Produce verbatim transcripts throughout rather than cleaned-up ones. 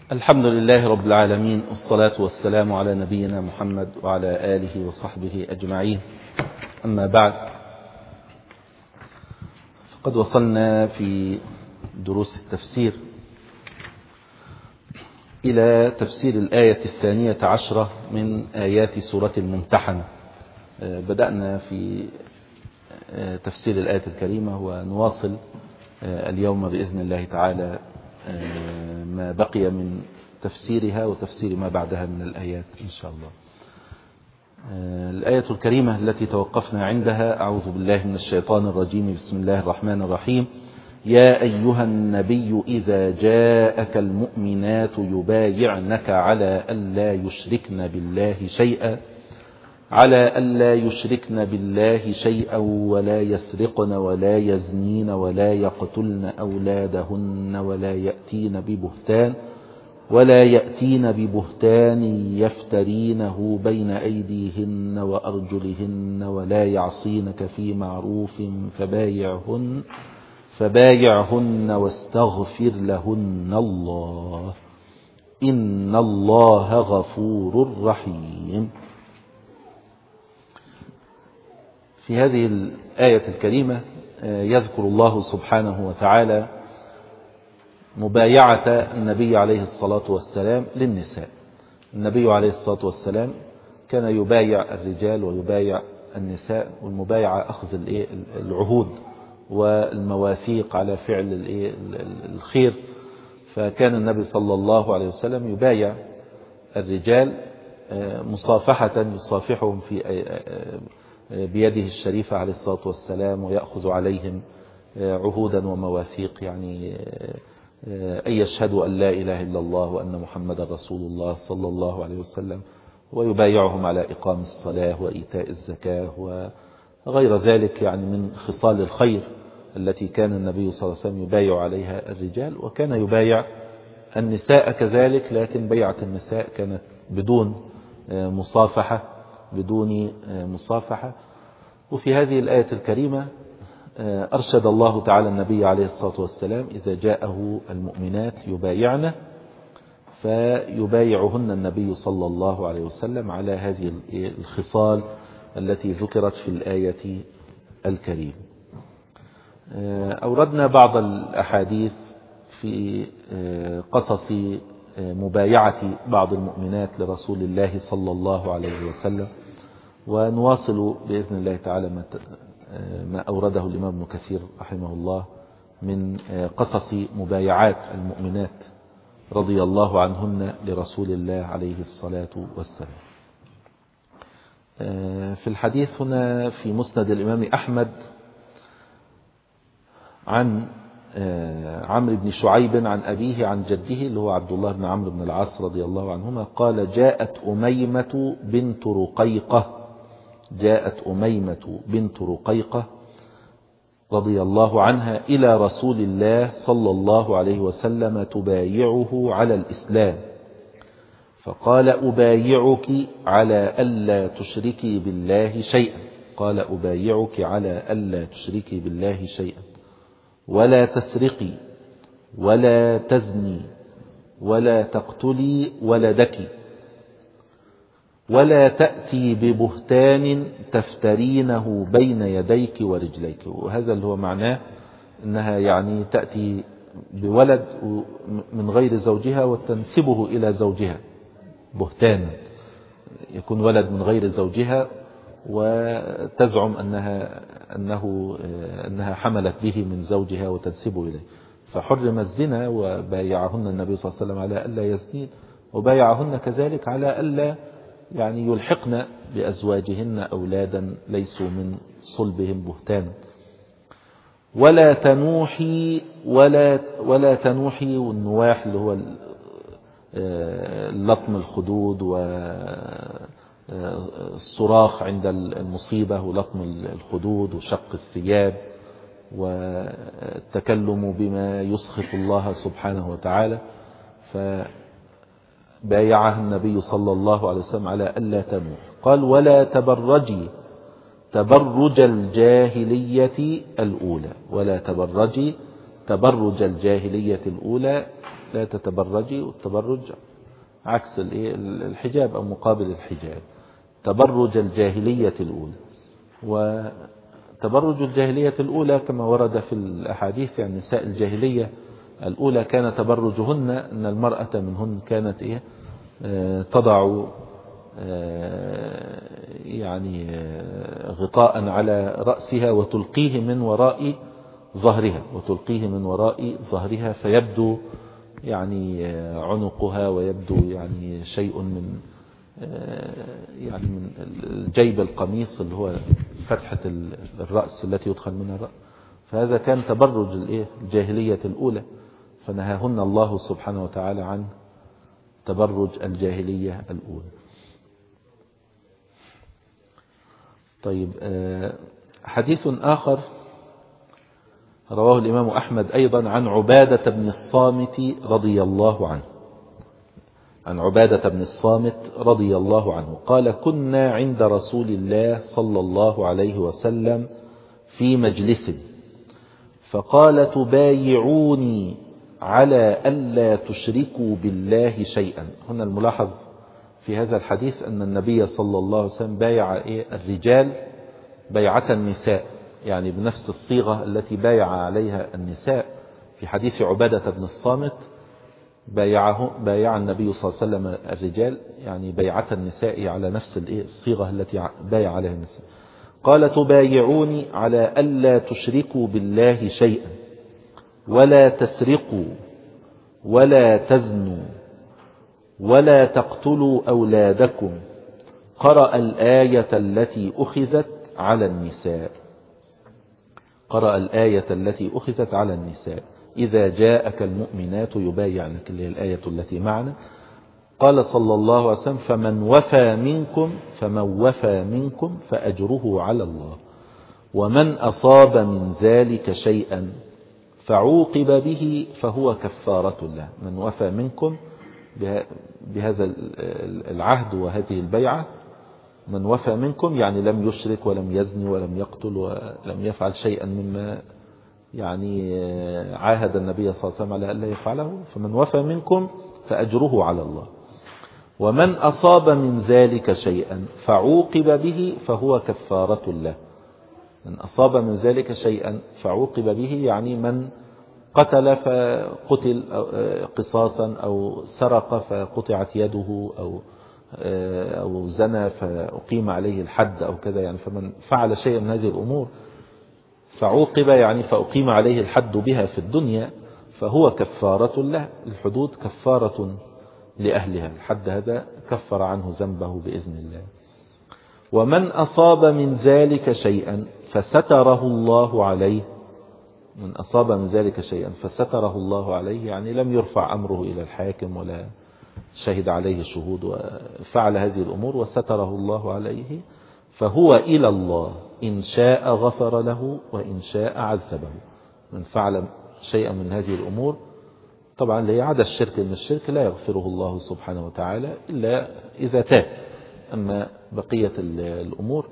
الحمد لله رب العالمين، والصلاة والسلام على نبينا محمد وعلى آله وصحبه أجمعين. أما بعد، فقد وصلنا في دروس التفسير إلى تفسير الآية الثانية عشرة من آيات سورة الممتحنة. بدأنا في تفسير الآية الكريمة ونواصل اليوم بإذن الله تعالى ما بقي من تفسيرها وتفسير ما بعدها من الآيات إن شاء الله. الآية الكريمة التي توقفنا عندها: أعوذ بالله من الشيطان الرجيم، بسم الله الرحمن الرحيم. يا أيها النبي إذا جاءك المؤمنات يبايعنك على ألا يشركن بالله شيئا على ألا يشركن بالله شيئا ولا يسرقن ولا يزنين ولا يقتلن أولادهن ولا يأتين ببهتان ولا يأتين ببهتان يفترينه بين أيديهن وأرجلهن ولا يعصينك في معروف فبايعهن فبايعهن واستغفر لهن الله إن الله غفور رحيم. في هذه الآية الكريمة يذكر الله سبحانه وتعالى مبايعة النبي عليه الصلاة والسلام للنساء. النبي عليه الصلاة والسلام كان يبايع الرجال ويبايع النساء، والمبايعة أخذ العهود والمواثيق على فعل الخير. فكان النبي صلى الله عليه وسلم يبايع الرجال مصافحة، يصافحهم في بيده الشريفة عليه الصلاة والسلام، ويأخذ عليهم عهودا ومواثيق، يعني أن يشهدوا أن لا إله إلا الله وأن محمد رسول الله صلى الله عليه وسلم، ويبايعهم على إقام الصلاة وإيتاء الزكاة وغير ذلك، يعني من خصال الخير التي كان النبي صلى الله عليه وسلم يبايع عليها الرجال. وكان يبايع النساء كذلك، لكن بيعة النساء كانت بدون مصافحة بدون مصافحة. وفي هذه الآية الكريمة أرشد الله تعالى النبي عليه الصلاة والسلام إذا جاءه المؤمنات يبايعن، فيبايعهن النبي صلى الله عليه وسلم على هذه الخصال التي ذكرت في الآية الكريمة. أوردنا بعض الأحاديث في قصص مبايعة بعض المؤمنات لرسول الله صلى الله عليه وسلم، ونواصل بإذن الله تعالى ما أورده الإمام ابن كثير رحمه الله من قصص مبايعات المؤمنات رضي الله عنهن لرسول الله عليه الصلاة والسلام. في الحديث هنا في مسند الإمام أحمد عن عمرو بن شعيب عن أبيه عن جده اللي هو عبد الله بن عمرو بن العاص رضي الله عنهما قال: جاءت أميمة بنت رقيقة جاءت أميمة بنت رقيقة رضي الله عنها إلى رسول الله صلى الله عليه وسلم تبايعه على الإسلام، فقال: أبايعك على ألا تشركي بالله شيئا قال أبايعك على ألا تشركي بالله شيئا ولا تسرقي ولا تزني ولا تقتلي ولدك ولا تأتي ببهتان تفترينه بين يديك ورجليك. وهذا اللي هو معناه أنها يعني تأتي بولد من غير زوجها وتنسبه إلى زوجها، بهتانا يكون ولد من غير زوجها وتزعم أنها أنه أنها حملت به من زوجها وتنسبه إليه. فحرم الزنا، وبايعهن النبي صلى الله عليه وسلم على ألا يزنين، وبايعهن كذلك على ألا يعني يلحقن بأزواجهن أولادا ليسوا من صلبهم بهتانا. ولا تنوحي ولا ولا تنوحي والنواح اللي هو لطم الخدود والصراخ عند المصيبة ولطم الخدود وشق الثياب والتكلم بما يسخط الله سبحانه وتعالى. فبايعها النبي صلى الله عليه وسلم على ألا تنوح. قال: ولا تبرجي تبرج الجاهلية الأولى ولا تبرجي تبرج الجاهلية الأولى لا تتبرجي، والتبرج عكس الحجاب أو مقابل الحجاب. تبرج الجاهلية الأولى. وتبرج الجاهلية الأولى كما ورد في الأحاديث يعني نساء الجاهلية الأولى كان تبرجهن أن المرأة منهن كانت إيه تضع يعني غطاء على رأسها وتلقيه من وراء ظهرها وتلقيه من وراء ظهرها فيبدو يعني عنقها ويبدو يعني شيء من يعني من جيب القميص اللي هو فتحة الرأس التي يدخل منها الرأس. فهذا كان تبرج الجاهلية الأولى، فنهاهن الله سبحانه وتعالى عن تبرج الجاهلية الأولى. طيب، حديث آخر رواه الإمام أحمد أيضا عن عبادة بن الصامت رضي الله عنه عن عبادة بن الصامت رضي الله عنه قال: كنا عند رسول الله صلى الله عليه وسلم في مجلس، فقال: تبايعوني على ألا تشركوا بالله شيئا. هنا الملاحظ في هذا الحديث أن النبي صلى الله عليه وسلم بايع الرجال بيعة النساء، يعني بنفس الصيغة التي بايع عليها النساء في حديث عبادة بن الصامت. بايعه بايع النبي صلى الله عليه وسلم الرجال يعني بيعة النساء على نفس الصيغة التي بايع عليها النساء. قال: تبايعوني على ألا تشركوا بالله شيئا ولا تسرقوا ولا تزنوا ولا تقتلوا أولادكم. قرأ الآية التي أخذت على النساء قرأ الآية التي أخذت على النساء إذا جاءك المؤمنات يبايعنك، اللي هي الآية التي معنا. قال صلى الله عليه وسلم: فمن وفى منكم فمن وفى منكم فأجره على الله، ومن أصاب من ذلك شيئا فعوقب به فهو كفارة له. من وفى منكم بهذا العهد وهذه البيعة، من وفى منكم يعني لم يشرك ولم يزني ولم يقتل ولم يفعل شيئا مما يعني عاهد النبي صلى الله عليه وسلم على ألا يفعله، فمن وفى منكم فأجره على الله، ومن أصاب من ذلك شيئا فعوقب به فهو كفارة له. من أصاب من ذلك شيئا فعوقب به يعني من قتل فقتل قصاصا، أو سرق فقطعت يده، أو أو زنى فأقيم عليه الحد أو كذا يعني. فمن فعل شيئا من هذه الأمور فعوقب يعني فأقيم عليه الحد بها في الدنيا فهو كفارة له. الحدود كفارة لأهلها، الحد هذا كفر عنه ذنبه بإذن الله. ومن أصاب من ذلك شيئا فستره الله عليه من أصاب من ذلك شيئا فستره الله عليه يعني لم يرفع أمره إلى الحاكم ولا شهد عليه شهود، وفعل هذه الأمور وستره الله عليه، فهو إلى الله إن شاء غفر له وإن شاء عذبه. من فعل شيئا من هذه الأمور طبعا لا يعد الشرك، من الشرك لا يغفره الله سبحانه وتعالى إلا إذا تاب. أما بقية الأمور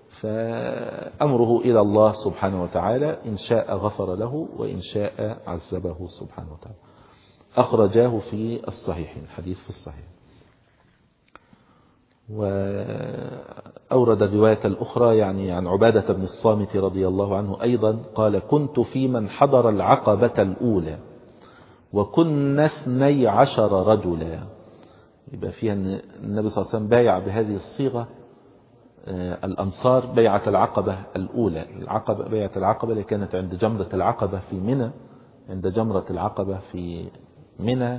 فأمره إلى الله سبحانه وتعالى، إن شاء غفر له وإن شاء عذبه سبحانه وتعالى. أخرجاه في الصحيحين، الحديث في الصحيح. وأورد الرواية الأخرى يعني عن عبادة بن الصامت رضي الله عنه أيضا قال: كنت في من حضر العقبة الأولى وكنا اثني عشر رجلا. يبقى فيها أن النبي صلى الله عليه وسلم بايع بهذه الصيغة الأنصار بيعة العقبة الأولى. العقبة بيعة العقبة اللي كانت عند جمرة العقبة في منى، عند جمرة العقبة في منى،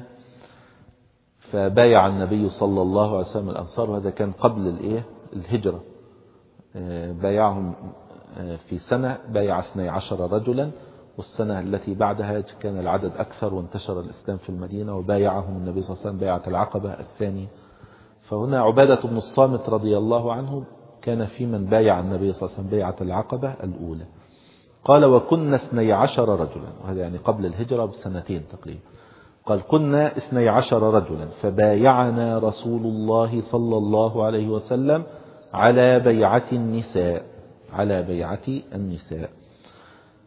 فبايع النبي صلى الله عليه وسلم الأنصار، وهذا كان قبل الإيه الهجرة. بايعهم في سنة بايع اثني عشر رجلا، والسنة التي بعدها كان العدد أكثر وانتشر الإسلام في المدينة، وبايعهم النبي صلى الله عليه وسلم بيعة العقبة الثانية. فهنا عبادة بن الصامت رضي الله عنه كان في من بايع النبي صلى الله عليه وسلم بيعة العقبة الأولى. قال: وكنا اثني عشر رجلا، وهذا يعني قبل الهجرة بسنتين تقريبا. قال: كنا اثني عشر رجلا فبايعنا رسول الله صلى الله عليه وسلم على بيعة النساء على بيعة النساء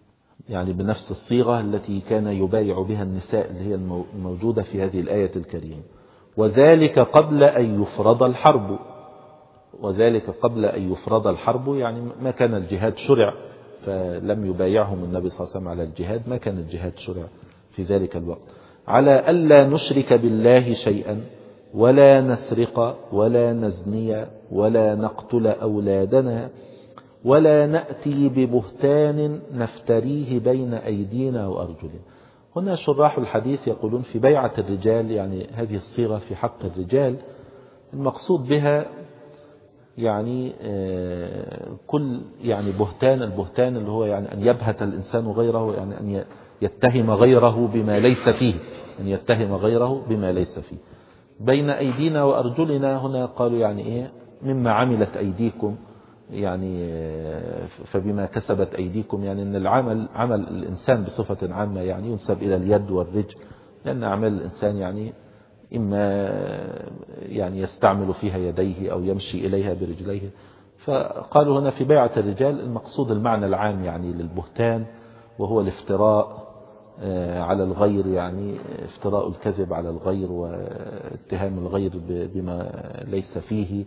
يعني بنفس الصيغة التي كان يبايع بها النساء اللي هي الموجودة في هذه الآية الكريمة. وذلك قبل أن يفرض الحرب، وذلك قبل أن يفرض الحرب يعني ما كان الجهاد شرع، فلم يبايعهم النبي صلى الله عليه وسلم على الجهاد، ما كان الجهاد شرع في ذلك الوقت. على ألا نشرك بالله شيئا ولا نسرق ولا نزني ولا نقتل أولادنا ولا نأتي ببهتان نفتريه بين أيدينا وأرجلنا. هنا شراح الحديث يقولون في بيعة الرجال، يعني هذه الصيغة في حق الرجال المقصود بها يعني كل يعني بهتان، البهتان اللي هو يعني أن يبهت الإنسان غيره، يعني أن يتهم غيره بما ليس فيه، أن يتهم غيره بما ليس فيه. بين أيدينا وأرجلنا هنا قالوا يعني إيه؟ مما عملت أيديكم، يعني فبما كسبت أيديكم، يعني أن العمل عمل الإنسان بصفة عامة يعني ينسب إلى اليد والرجل، لأن أعمال الإنسان يعني إما يعني يستعمل فيها يديه أو يمشي إليها برجليه. فقالوا هنا في بيعة الرجال المقصود المعنى العام يعني للبهتان، وهو الافتراء على الغير، يعني افتراء الكذب على الغير واتهام الغير بما ليس فيه،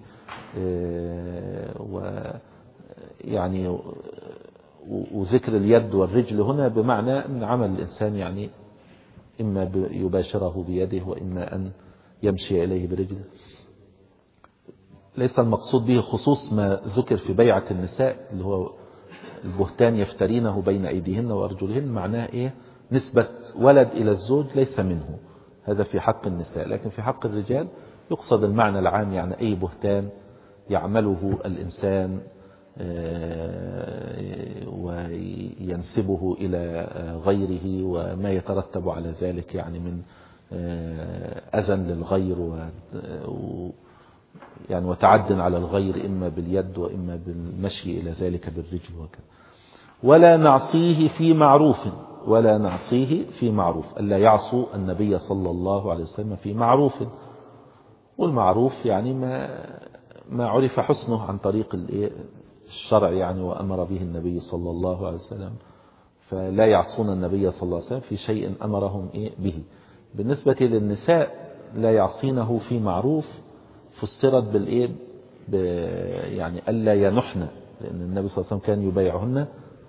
ويعني وذكر اليد والرجل هنا بمعنى أن عمل الإنسان يعني إما يباشره بيده وإما أن يمشي إليه برجله. ليس المقصود به خصوص ما ذكر في بيعة النساء اللي هو البهتان يفترينه بين أيديهن وأرجلهن، معناه إيه؟ نسبة ولد إلى الزوج ليس منه، هذا في حق النساء. لكن في حق الرجال يقصد المعنى العام، يعني أي بهتان يعمله الإنسان وينسبه إلى غيره وما يترتب على ذلك يعني من أذى للغير و يعني وتعد على الغير إما باليد وإما بالمشي إلى ذلك بالرجل وكذا. ولا نعصيه في معروف، ولا نعصيه في معروف، ألا يعصوا النبي صلى الله عليه وسلم في معروف. والمعروف يعني ما ما عرف حسنه عن طريق الشرع يعني وأمر به النبي صلى الله عليه وسلم، فلا يعصون النبي صلى الله عليه وسلم في شيء أمرهم به. بالنسبة للنساء لا يعصينه في معروف فسرت بالإيه يعني ألا ينحن، لأن النبي صلى الله عليه وسلم كان يبايعهن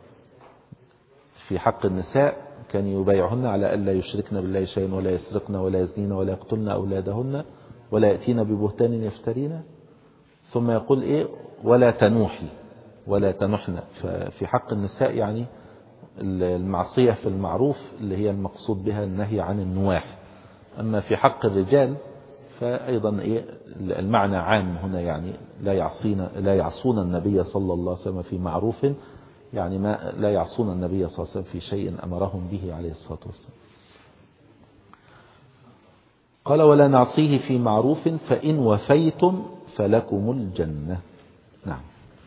في حق النساء، كان يبايعهن على ألا يشركن بالله شيئا ولا يسرقن ولا يزنين ولا يقتلن أولادهن ولا يأتين ببهتان يفترين، ثم يقول إيه ولا تنوحي ولا تنحن. ففي حق النساء يعني المعصية في المعروف اللي هي المقصود بها النهي عن النواح. أما في حق الرجال فأيضا إيه المعنى عام هنا، يعني لا يعصين لا يعصون النبي صلى الله عليه وسلم في معروف، يعني ما لا يعصون النبي صلى الله عليه وسلم في شيء أمرهم به عليه الصلاة والسلام. قال ولا نعصيه في معروف فإن وفيتم فلكم الجنة. نعم.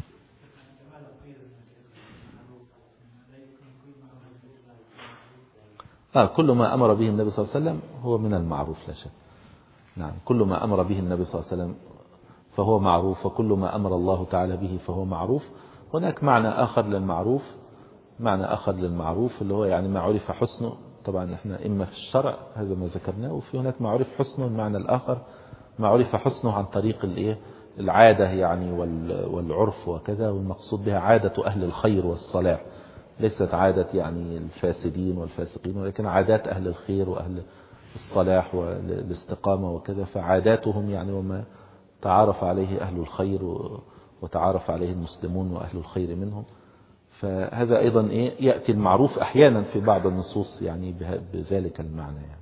آه كل ما أمر به النبي صلى الله عليه وسلم هو من المعروف لا شك. نعم كل ما أمر به النبي صلى الله عليه وسلم فهو معروف، وكل ما أمر الله تعالى به فهو معروف. هناك معنى آخر للمعروف، معنى آخر للمعروف اللي هو يعني ما عرف حسنه، طبعا احنا إما في الشرع هذا ما ذكرناه، وفي هناك ما عرف حسنه. المعنى الآخر ما عرف حسنه عن طريق الايه العادة يعني والعرف وكذا، والمقصود بها عادة أهل الخير والصلاح، ليست عادة يعني الفاسدين والفاسقين، ولكن عادات أهل الخير وأهل الصلاح والاستقامة وكذا. فعاداتهم يعني وما تعارف عليه أهل الخير وتعارف عليه المسلمون وأهل الخير منهم. فهذا أيضا إيه يأتي المعروف أحيانا في بعض النصوص يعني بذلك المعنى يعني.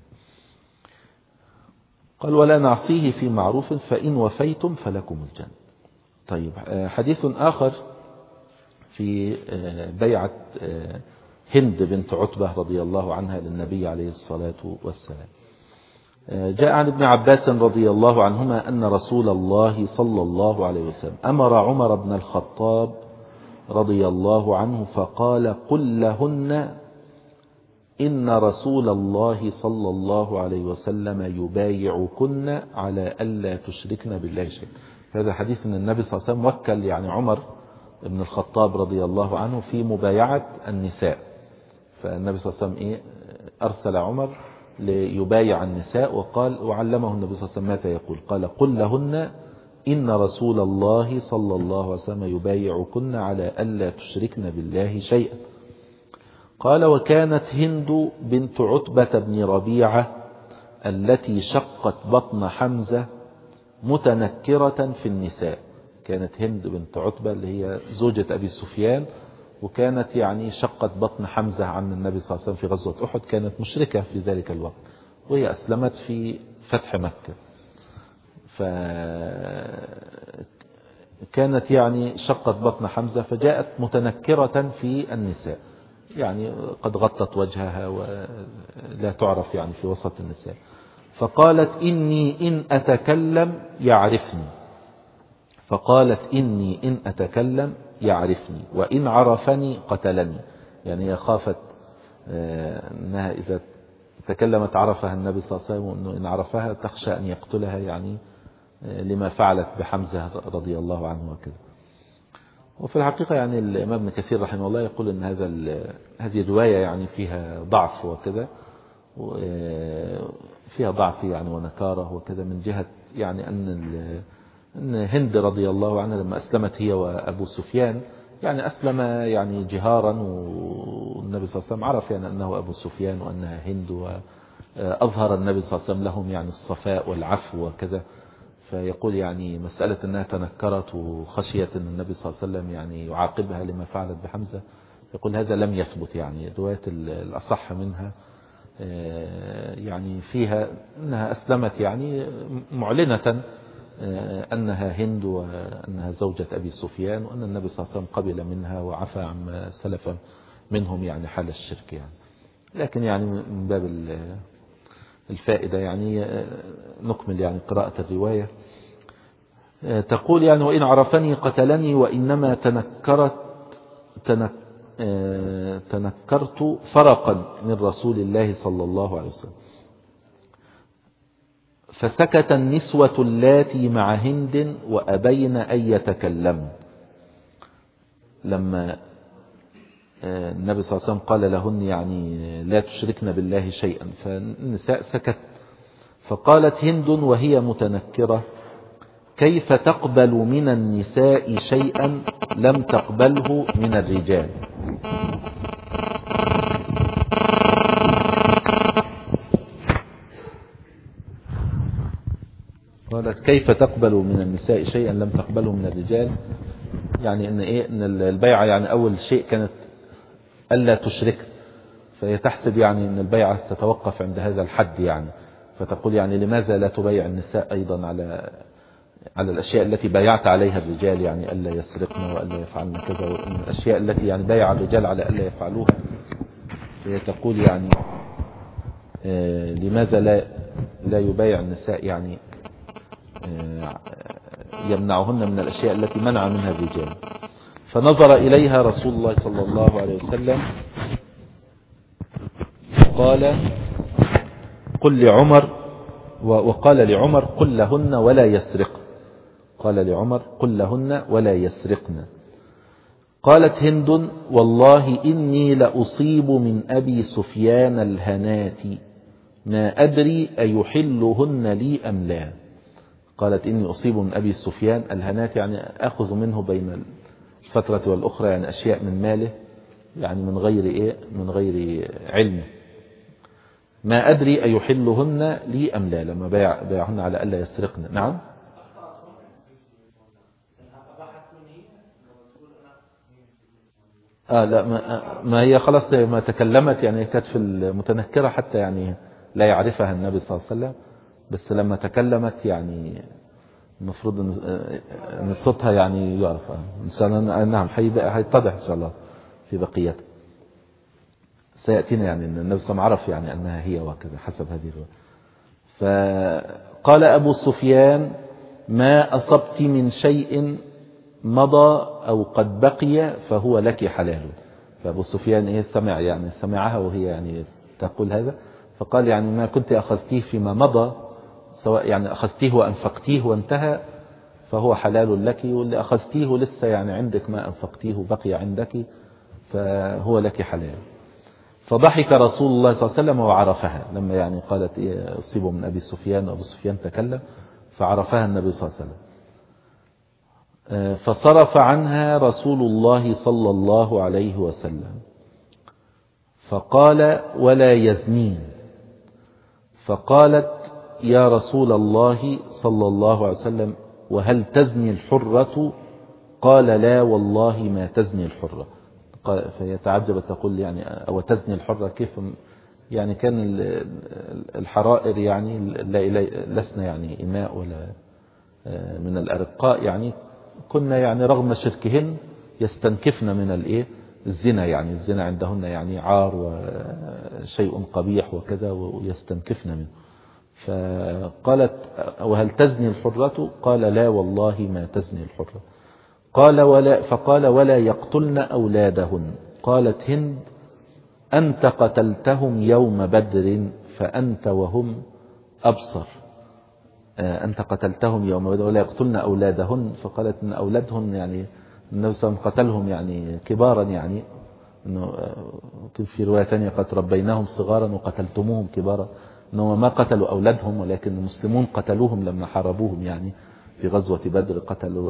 قال ولا نعصيه في معروف فإن وفيتم فلكم الجنة. طيب حديث آخر في بيعة هند بنت عتبة رضي الله عنها للنبي عليه الصلاة والسلام. جاء عن ابن عباس رضي الله عنهما أن رسول الله صلى الله عليه وسلم أمر عمر بن الخطاب رضي الله عنه فقال قل لهن إن رسول الله صلى الله عليه وسلم يبايعكن على ألا تشركن بالله شيئا. هذا حديث أن النبي صلى الله عليه وسلم وكل يعني عمر بن الخطاب رضي الله عنه في مبايعة النساء، فالنبي صلى الله عليه وسلم إيه أرسل عمر ليبايع النساء، وقال وعلمه النبي صلى الله عليه وسلم ماذا يقول، قال قل لهن إن رسول الله صلى الله عليه وسلم يبايعكن على ألا تشركن بالله شيئا. قال وكانت هند بنت عتبة بن ربيعة التي شقت بطن حمزة متنكرة في النساء. كانت هند بنت عتبة اللي هي زوجة أبي سفيان، وكانت يعني شقت بطن حمزة عن النبي صلى الله عليه وسلم في غزوة أحد، كانت مشركة في ذلك الوقت، وهي أسلمت في فتح مكة. فكانت يعني شقت بطن حمزة، فجاءت متنكرة في النساء، يعني قد غطت وجهها ولا تعرف يعني في وسط النساء. فقالت إني إن أتكلم يعرفني فقالت إني إن أتكلم يعرفني وإن عرفني قتلني. يعني هي خافت أنها إذا تكلمت عرفها النبي صلى الله عليه وسلم، وأنه إن عرفها تخشى أن يقتلها، يعني لما فعلت بحمزة رضي الله عنه وكذا. وفي الحقيقة يعني الإمام ابن كثير رحمه الله يقول أن هذا هذه الرواية يعني فيها ضعف وكذا، فيها ضعف يعني ونكارة وكذا، من جهة يعني أن أن هند رضي الله عنها لما أسلمت هي وأبو سفيان، يعني أسلم يعني جهارا، والنبي صلى الله عليه وسلم عرف يعني أنه أبو سفيان وأنها هند، وأظهر النبي صلى الله عليه وسلم لهم يعني الصفاء والعفو وكذا. فيقول يعني مسألة أنها تنكرت وخشيت أن النبي صلى الله عليه وسلم يعني يعاقبها لما فعلت بحمزة، يقول هذا لم يثبت. يعني الرواية الأصح منها يعني فيها أنها أسلمت يعني معلنة أنها هند وأنها زوجة أبي سفيان، وأن النبي صلى الله عليه وسلم قبل منها وعفى عما سلف منهم يعني حال الشرك يعني. لكن يعني من باب الفائدة يعني نكمل يعني قراءة الرواية. تقول يعني وإن عرفني قتلني وإنما تنكرت تنك تنكرت فرقا من رسول الله صلى الله عليه وسلم. فسكت النسوة اللاتي مع هند وأبين أن يتكلمن. لما النبي صلى الله عليه وسلم قال لهن يعني لا تشركن بالله شيئا، فالنساء سكت. فقالت هند وهي متنكرة كيف تقبل من النساء شيئا لم تقبله من الرجال. قالت كيف تقبل من النساء شيئا لم تقبله من الرجال، يعني ان ايه ان البيعة يعني اول شيء كانت الا تشرك، فهي تحسب يعني ان البيعة تتوقف عند هذا الحد يعني. فتقول يعني لماذا لا تبايع النساء ايضا على على الاشياء التي بايعت عليها الرجال، يعني الا يسرقن والا يفعلن كذا، وان الاشياء التي يعني بايع الرجال على الا يفعلوها. هي تقول يعني آه لماذا لا لا يبايع النساء يعني يمنعهن من الأشياء التي منع منها الرجال. فنظر إليها رسول الله صلى الله عليه وسلم قال قل لعمر وقال لعمر قل لهن ولا يسرق قال لعمر قل لهن ولا يسرقن. قالت هند والله إني لأصيب من أبي سفيان الهنات ما أدري أيحلهن لي أم لا. قالت إني أصيب من أبي سفيان الهنات، يعني أخذ منه بين الفترة والأخرى يعني أشياء من ماله، يعني من غير إيه من غير علم. ما أدري أيحلهن لي أم لا، لما بايع بايعهن على ألا يسرقن. نعم. آه لا ما, ما هي خلاص ما تكلمت يعني كانت في المتنكرة حتى يعني لا يعرفها النبي صلى الله عليه وسلم، بس لما تكلمت يعني المفروض ان صوتها يعني يعرف ان شاء الله. نعم هيتضح ان شاء الله في بقيته، سيأتينا يعني ان النبي صلى الله عليه وسلم عرف يعني انها هي وكذا حسب هذه الرواية. فقال ابو سفيان ما اصبت من شيء مضى او قد بقي فهو لك حلال. فابو سفيان ايه سمع يعني سمعها وهي يعني تقول هذا، فقال يعني ما كنت اخذتيه فيما مضى سواء يعني أخذتيه وأنفقتيه وانتهى فهو حلال لك، واللي أخذتيه لسه يعني عندك ما أنفقتيه بقي عندك فهو لك حلال. فضحك رسول الله صلى الله عليه وسلم وعرفها، لما يعني قالت إيه أصيبوا من أبي سفيان، وأبو سفيان تكلم فعرفها النبي صلى الله عليه وسلم. فصرف عنها رسول الله صلى الله عليه وسلم فقال ولا يزنين. فقالت يا رسول الله صلى الله عليه وسلم وهل تزني الحرة؟ قال لا والله ما تزني الحرة. فيتعجب تقول يعني أو تزني الحرة كيف؟ يعني كان الحرائر يعني لسنا يعني إماء ولا من الأرقاء، يعني كنا يعني رغم شركهن يستنكفن من الايه الزنا، يعني الزنا عندهن يعني عار وشيء قبيح وكذا ويستنكفن منه. فقالت وهل تزني الحرة؟ قال لا والله ما تزني الحرة. قال ولا فقال ولا يقتلن أولادهن. قالت هند أنت قتلتهم يوم بدر فأنت وهم أبصر. أنت قتلتهم يوم بدر ولا يقتلن أولادهن. فقالت إن أولادهن يعني النبي صلى الله عليه وسلم قتلهم يعني كبارا، يعني إنه في رواية ثانية قد ربيناهم صغارا وقتلتموهم كبارا، إنهم ما قتلوا أولادهم ولكن المسلمون قتلوهم لما حاربوهم يعني في غزوة بدر قتلوا.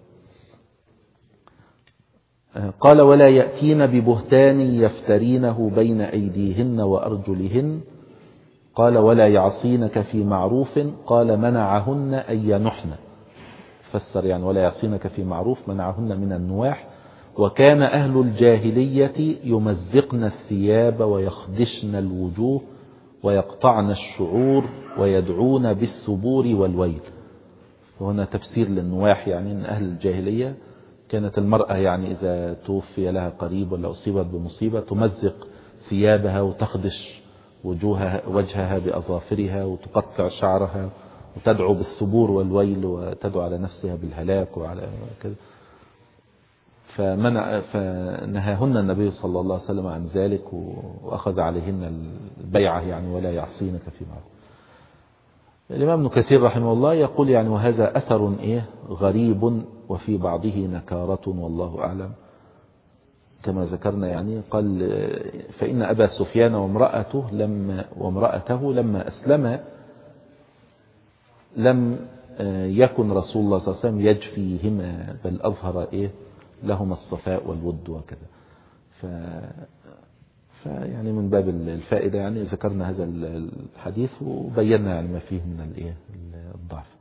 قال ولا يأتين ببهتان يفترينه بين أيديهن وأرجلهن. قال ولا يعصينك في معروف. قال منعهن أن ينحن. فسر يعني ولا يعصينك في معروف منعهن من النواح. وكان أهل الجاهلية يمزقن الثياب ويخدشن الوجوه ويقطعن الشعور ويدعون بالثبور والويل. وهنا تفسير للنواح، يعني أن أهل الجاهلية كانت المرأة يعني إذا توفي لها قريب ولا أصيبت بمصيبة تمزق ثيابها وتخدش وجوهها وجهها بأظافرها وتقطع شعرها وتدعو بالثبور والويل وتدعو على نفسها بالهلاك وعلى كذا. فمنع فنهاهن النبي صلى الله عليه وسلم عن ذلك وأخذ عليهن البيعة يعني ولا يعصينك في معروف. الإمام ابن كثير رحمه الله يقول يعني وهذا أثر إيه غريب وفي بعضه نكارة والله أعلم. كما ذكرنا يعني قال فإن أبا سفيان وامرأته لما وامرأته لما أسلم لم يكن رسول الله صلى الله عليه وسلم يجفيهما بل أظهر إيه لهما الصفاء والود وكذا. ف فيعني من باب الفائدة يعني ذكرنا هذا الحديث وبينا يعني ما فيه من الإيه الضعف.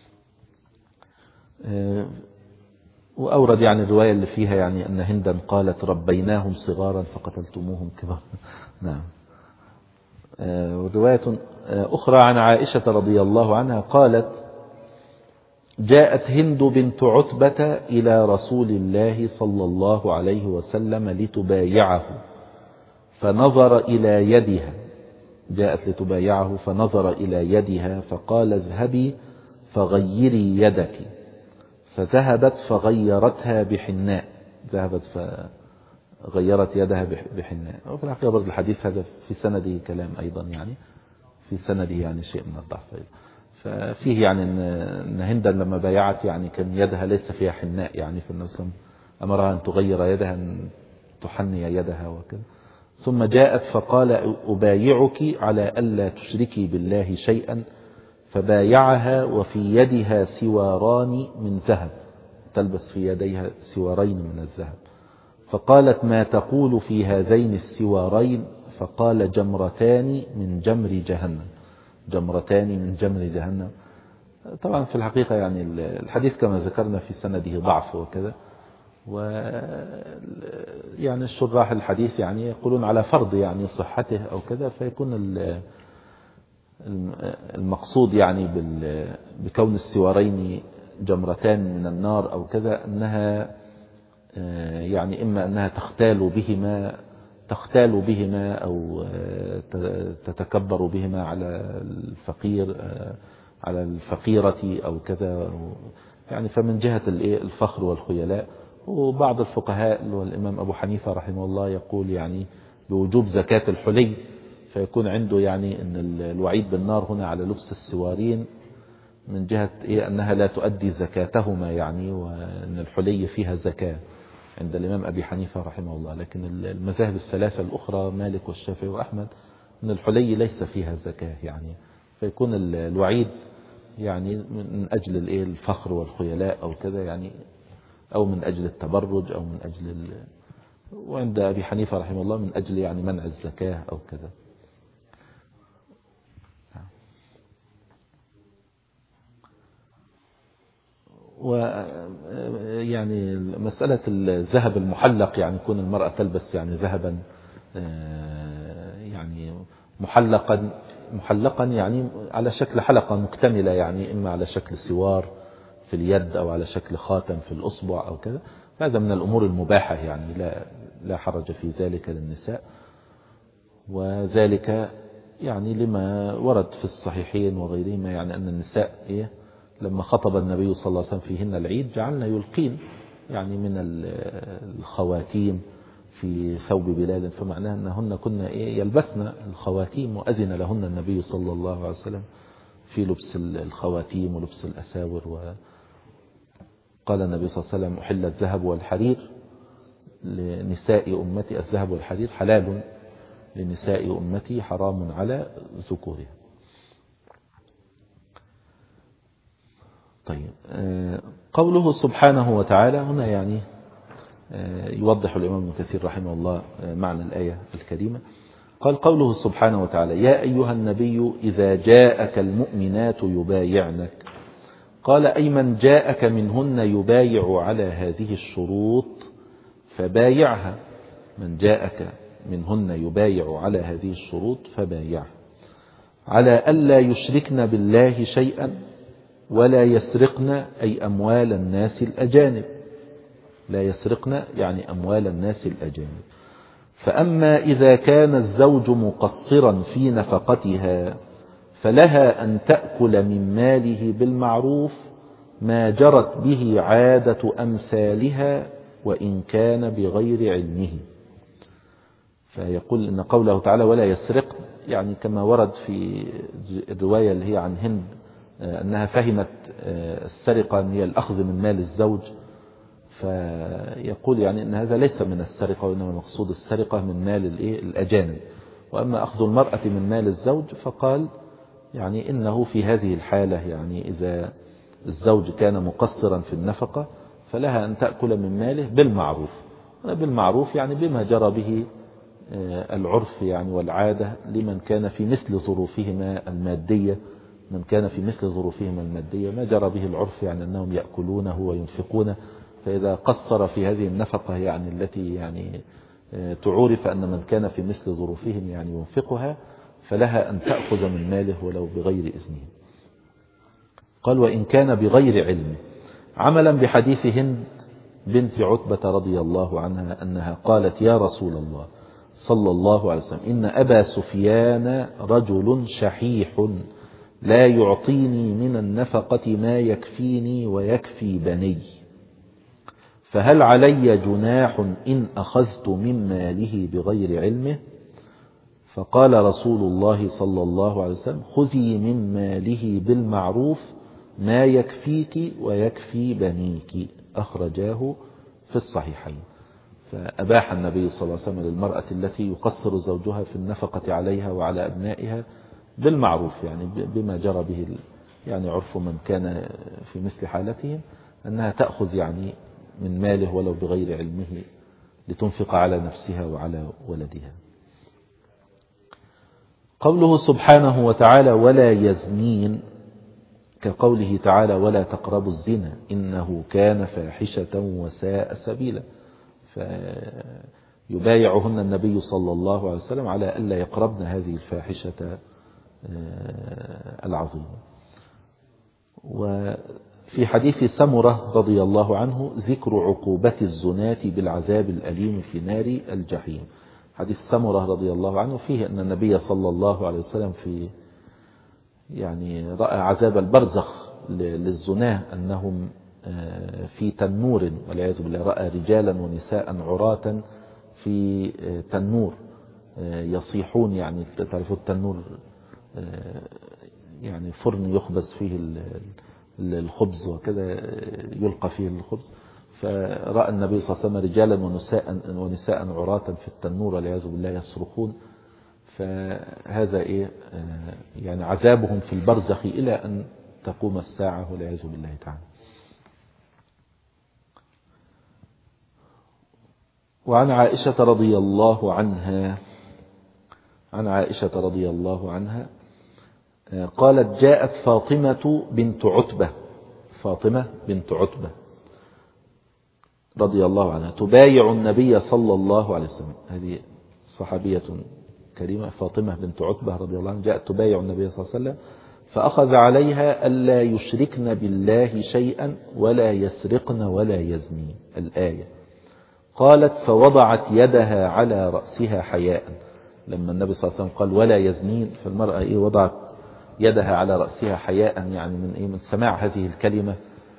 وأورد يعني الرواية اللي فيها يعني أن هندا قالت ربيناهم صغارا فقتلتموهم كبارا. نعم. ورواية أخرى عن عائشة رضي الله عنها قالت جاءت هند بنت عتبة إلى رسول الله صلى الله عليه وسلم لتبايعه فنظر إلى يدها. جاءت لتبايعه فنظر إلى يدها فقال اذهبي فغيري يدك. فذهبت فغيرتها بحناء. ذهبت فغيرت يدها بحناء. وفي الحقيقة برضو الحديث هذا في سنده كلام أيضا، يعني في سنده يعني شيء من الضعف أيضا. ففيه يعني أن هندا لما بايعت يعني كان يدها ليس فيها حناء، يعني في النبي صلى الله عليه وسلم أمرها أن تغير يدها أن تحني يدها وكذا. ثم جاءت فقال أبايعك على ألا تشركي بالله شيئا. فبايعها وفي يدها سواران من ذهب، تلبس في يديها سوارين من الذهب. فقالت ما تقول في هذين السوارين؟ فقال جمرتان من جمر جهنم. جمرتان من جمر جهنم. طبعا في الحقيقة يعني الحديث كما ذكرنا في سنده ضعف وكذا، و يعني الشراح الحديث يعني يقولون على فرض يعني صحته أو كذا، فيكون المقصود يعني بكون السوارين جمرتان من النار أو كذا أنها يعني إما أنها تختال بهما تختال بهما أو تتكبر بهما على الفقير على الفقيرة أو كذا، يعني فمن جهة الفخر والخيلاء. وبعض الفقهاء والإمام أبو حنيفة رحمه الله يقول يعني بوجوب زكاة الحلي، فيكون عنده يعني أن الوعيد بالنار هنا على لبس السوارين من جهة إيه أنها لا تؤدي زكاتهما، يعني وأن الحلي فيها زكاة. عند الإمام أبي حنيفة رحمه الله. لكن المذاهب الثلاثة الأخرى مالك والشافعي وأحمد أن الحلي ليس فيها زكاة يعني، فيكون الوعيد يعني من أجل الإيه الفخر والخيلاء أو كذا يعني، أو من أجل التبرج أو من أجل ال... وعند أبي حنيفة رحمه الله من أجل يعني منع الزكاة أو كذا. ويعني مسألة الذهب المحلق يعني يكون المرأة تلبس يعني ذهبا يعني محلقا محلقا يعني على شكل حلقة مكتملة، يعني إما على شكل سوار في اليد أو على شكل خاتم في الأصبع أو كذا. هذا من الأمور المباحة يعني لا لا حرج في ذلك للنساء، وذلك يعني لما ورد في الصحيحين وغيرهما يعني أن النساء إيه لما خطب النبي صلى الله عليه وسلم فيهن العيد جعلنا يلقين يعني من الخواتيم في ثوب بلال، فمعناه أنهن كنا إيه يلبسن الخواتيم، وأذن لهن النبي صلى الله عليه وسلم في لبس الخواتيم ولبس الأساور. وقال النبي صلى الله عليه وسلم أحل الذهب والحرير لنساء أمتي، الذهب والحرير حلال لنساء أمتي حرام على ذكورها. طيب قوله سبحانه وتعالى هنا يعني يوضح الإمام ابن كثير رحمه الله معنى الآية الكريمة. قال قوله سبحانه وتعالى يا أيها النبي إذا جاءك المؤمنات يبايعنك، قال أي من جاءك منهن يبايع على هذه الشروط فبايعها، من جاءك منهن يبايع على هذه الشروط فبايعها، على ألا يشركن بالله شيئا ولا يسرقن أي أموال الناس الأجانب، لا يسرقن يعني أموال الناس الأجانب. فأما إذا كان الزوج مقصرا في نفقتها فلها أن تأكل من ماله بالمعروف ما جرت به عادة أمثالها وإن كان بغير علمه. فيقول إن قوله تعالى ولا يسرقن يعني كما ورد في الرواية اللي هي عن هند أنها فهمت السرقة أن هي الأخذ من مال الزوج، فيقول يعني أن هذا ليس من السرقة، وإنما مقصود السرقة من مال الأجانب. وأما أخذ المرأة من مال الزوج فقال يعني إنه في هذه الحالة يعني إذا الزوج كان مقصرا في النفقة فلها أن تأكل من ماله بالمعروف، بالمعروف يعني بما جرى به العرف يعني والعادة لمن كان في مثل ظروفهما المادية، من كان في مثل ظروفهما المادية ما جرى به العرف يعني أنهم يأكلونه وينفقونه. فإذا قصر في هذه النفقة يعني التي يعني تعرف أن من كان في مثل ظروفهم يعني ينفقها فلها أن تأخذ من ماله ولو بغير إذنه. قال وإن كان بغير علم، عملا بحديث هند بنت عتبة رضي الله عنها أنها قالت يا رسول الله صلى الله عليه وسلم إن أبا سفيان رجل شحيح لا يعطيني من النفقة ما يكفيني ويكفي بني، فهل علي جناح إن أخذت من ماله بغير علمه؟ فقال رسول الله صلى الله عليه وسلم خذي من ماله بالمعروف ما يكفيك ويكفي بنيك، أخرجاه في الصحيحين. فأباح النبي صلى الله عليه وسلم للمرأة التي يقصر زوجها في النفقة عليها وعلى أبنائها بالمعروف يعني بما جرى به يعني عرف من كان في مثل حالتهم أنها تأخذ يعني من ماله ولو بغير علمه لتنفق على نفسها وعلى ولدها. قوله سبحانه وتعالى ولا يزنين كقوله تعالى ولا تقربوا الزنا إنه كان فاحشة وساء سبيلا، فيبايعهن النبي صلى الله عليه وسلم على ألا يقربن هذه الفاحشة العظيمة. وفي حديث سمرة رضي الله عنه ذكر عقوبة الزناة بالعذاب الأليم في نار الجحيم. حديث سمرة رضي الله عنه فيه أن النبي صلى الله عليه وسلم في يعني رأى عذاب البرزخ للزناة أنهم في تنور والعياذ بالله، رأى رجالا ونساء عراة في تنور يصيحون، يعني تعرفوا التنور يعني فرن يخبز فيه الخبز وكذا يلقى فيه الخبز، فرأى النبي صلى الله عليه وسلم رجالا ونساء, ونساء عراة في التنور والعياذ بالله يصرخون. فهذا إيه يعني عذابهم في البرزخ إلى أن تقوم الساعة والعياذ بالله تعالى. وعن عائشة رضي الله عنها عن عائشة رضي الله عنها قالت جاءت فاطمة بنت عتبة فاطمة بنت عتبة رضي الله عنها تبايع النبي صلى الله عليه وسلم. هذه صحابية كريمة فاطمة بنت عتبة رضي الله عنها جاءت تبايع النبي صلى الله عليه وسلم فأخذ عليها ألا يشركن بالله شيئا ولا يسرقن ولا يزنين الآية. قالت فوضعت يدها على رأسها حياء. لما النبي صلى الله عليه وسلم قال ولا يزنين فالمرأة إيه وضعت يدها على رأسها حياء يعني من إيه من سماع هذه الكلمة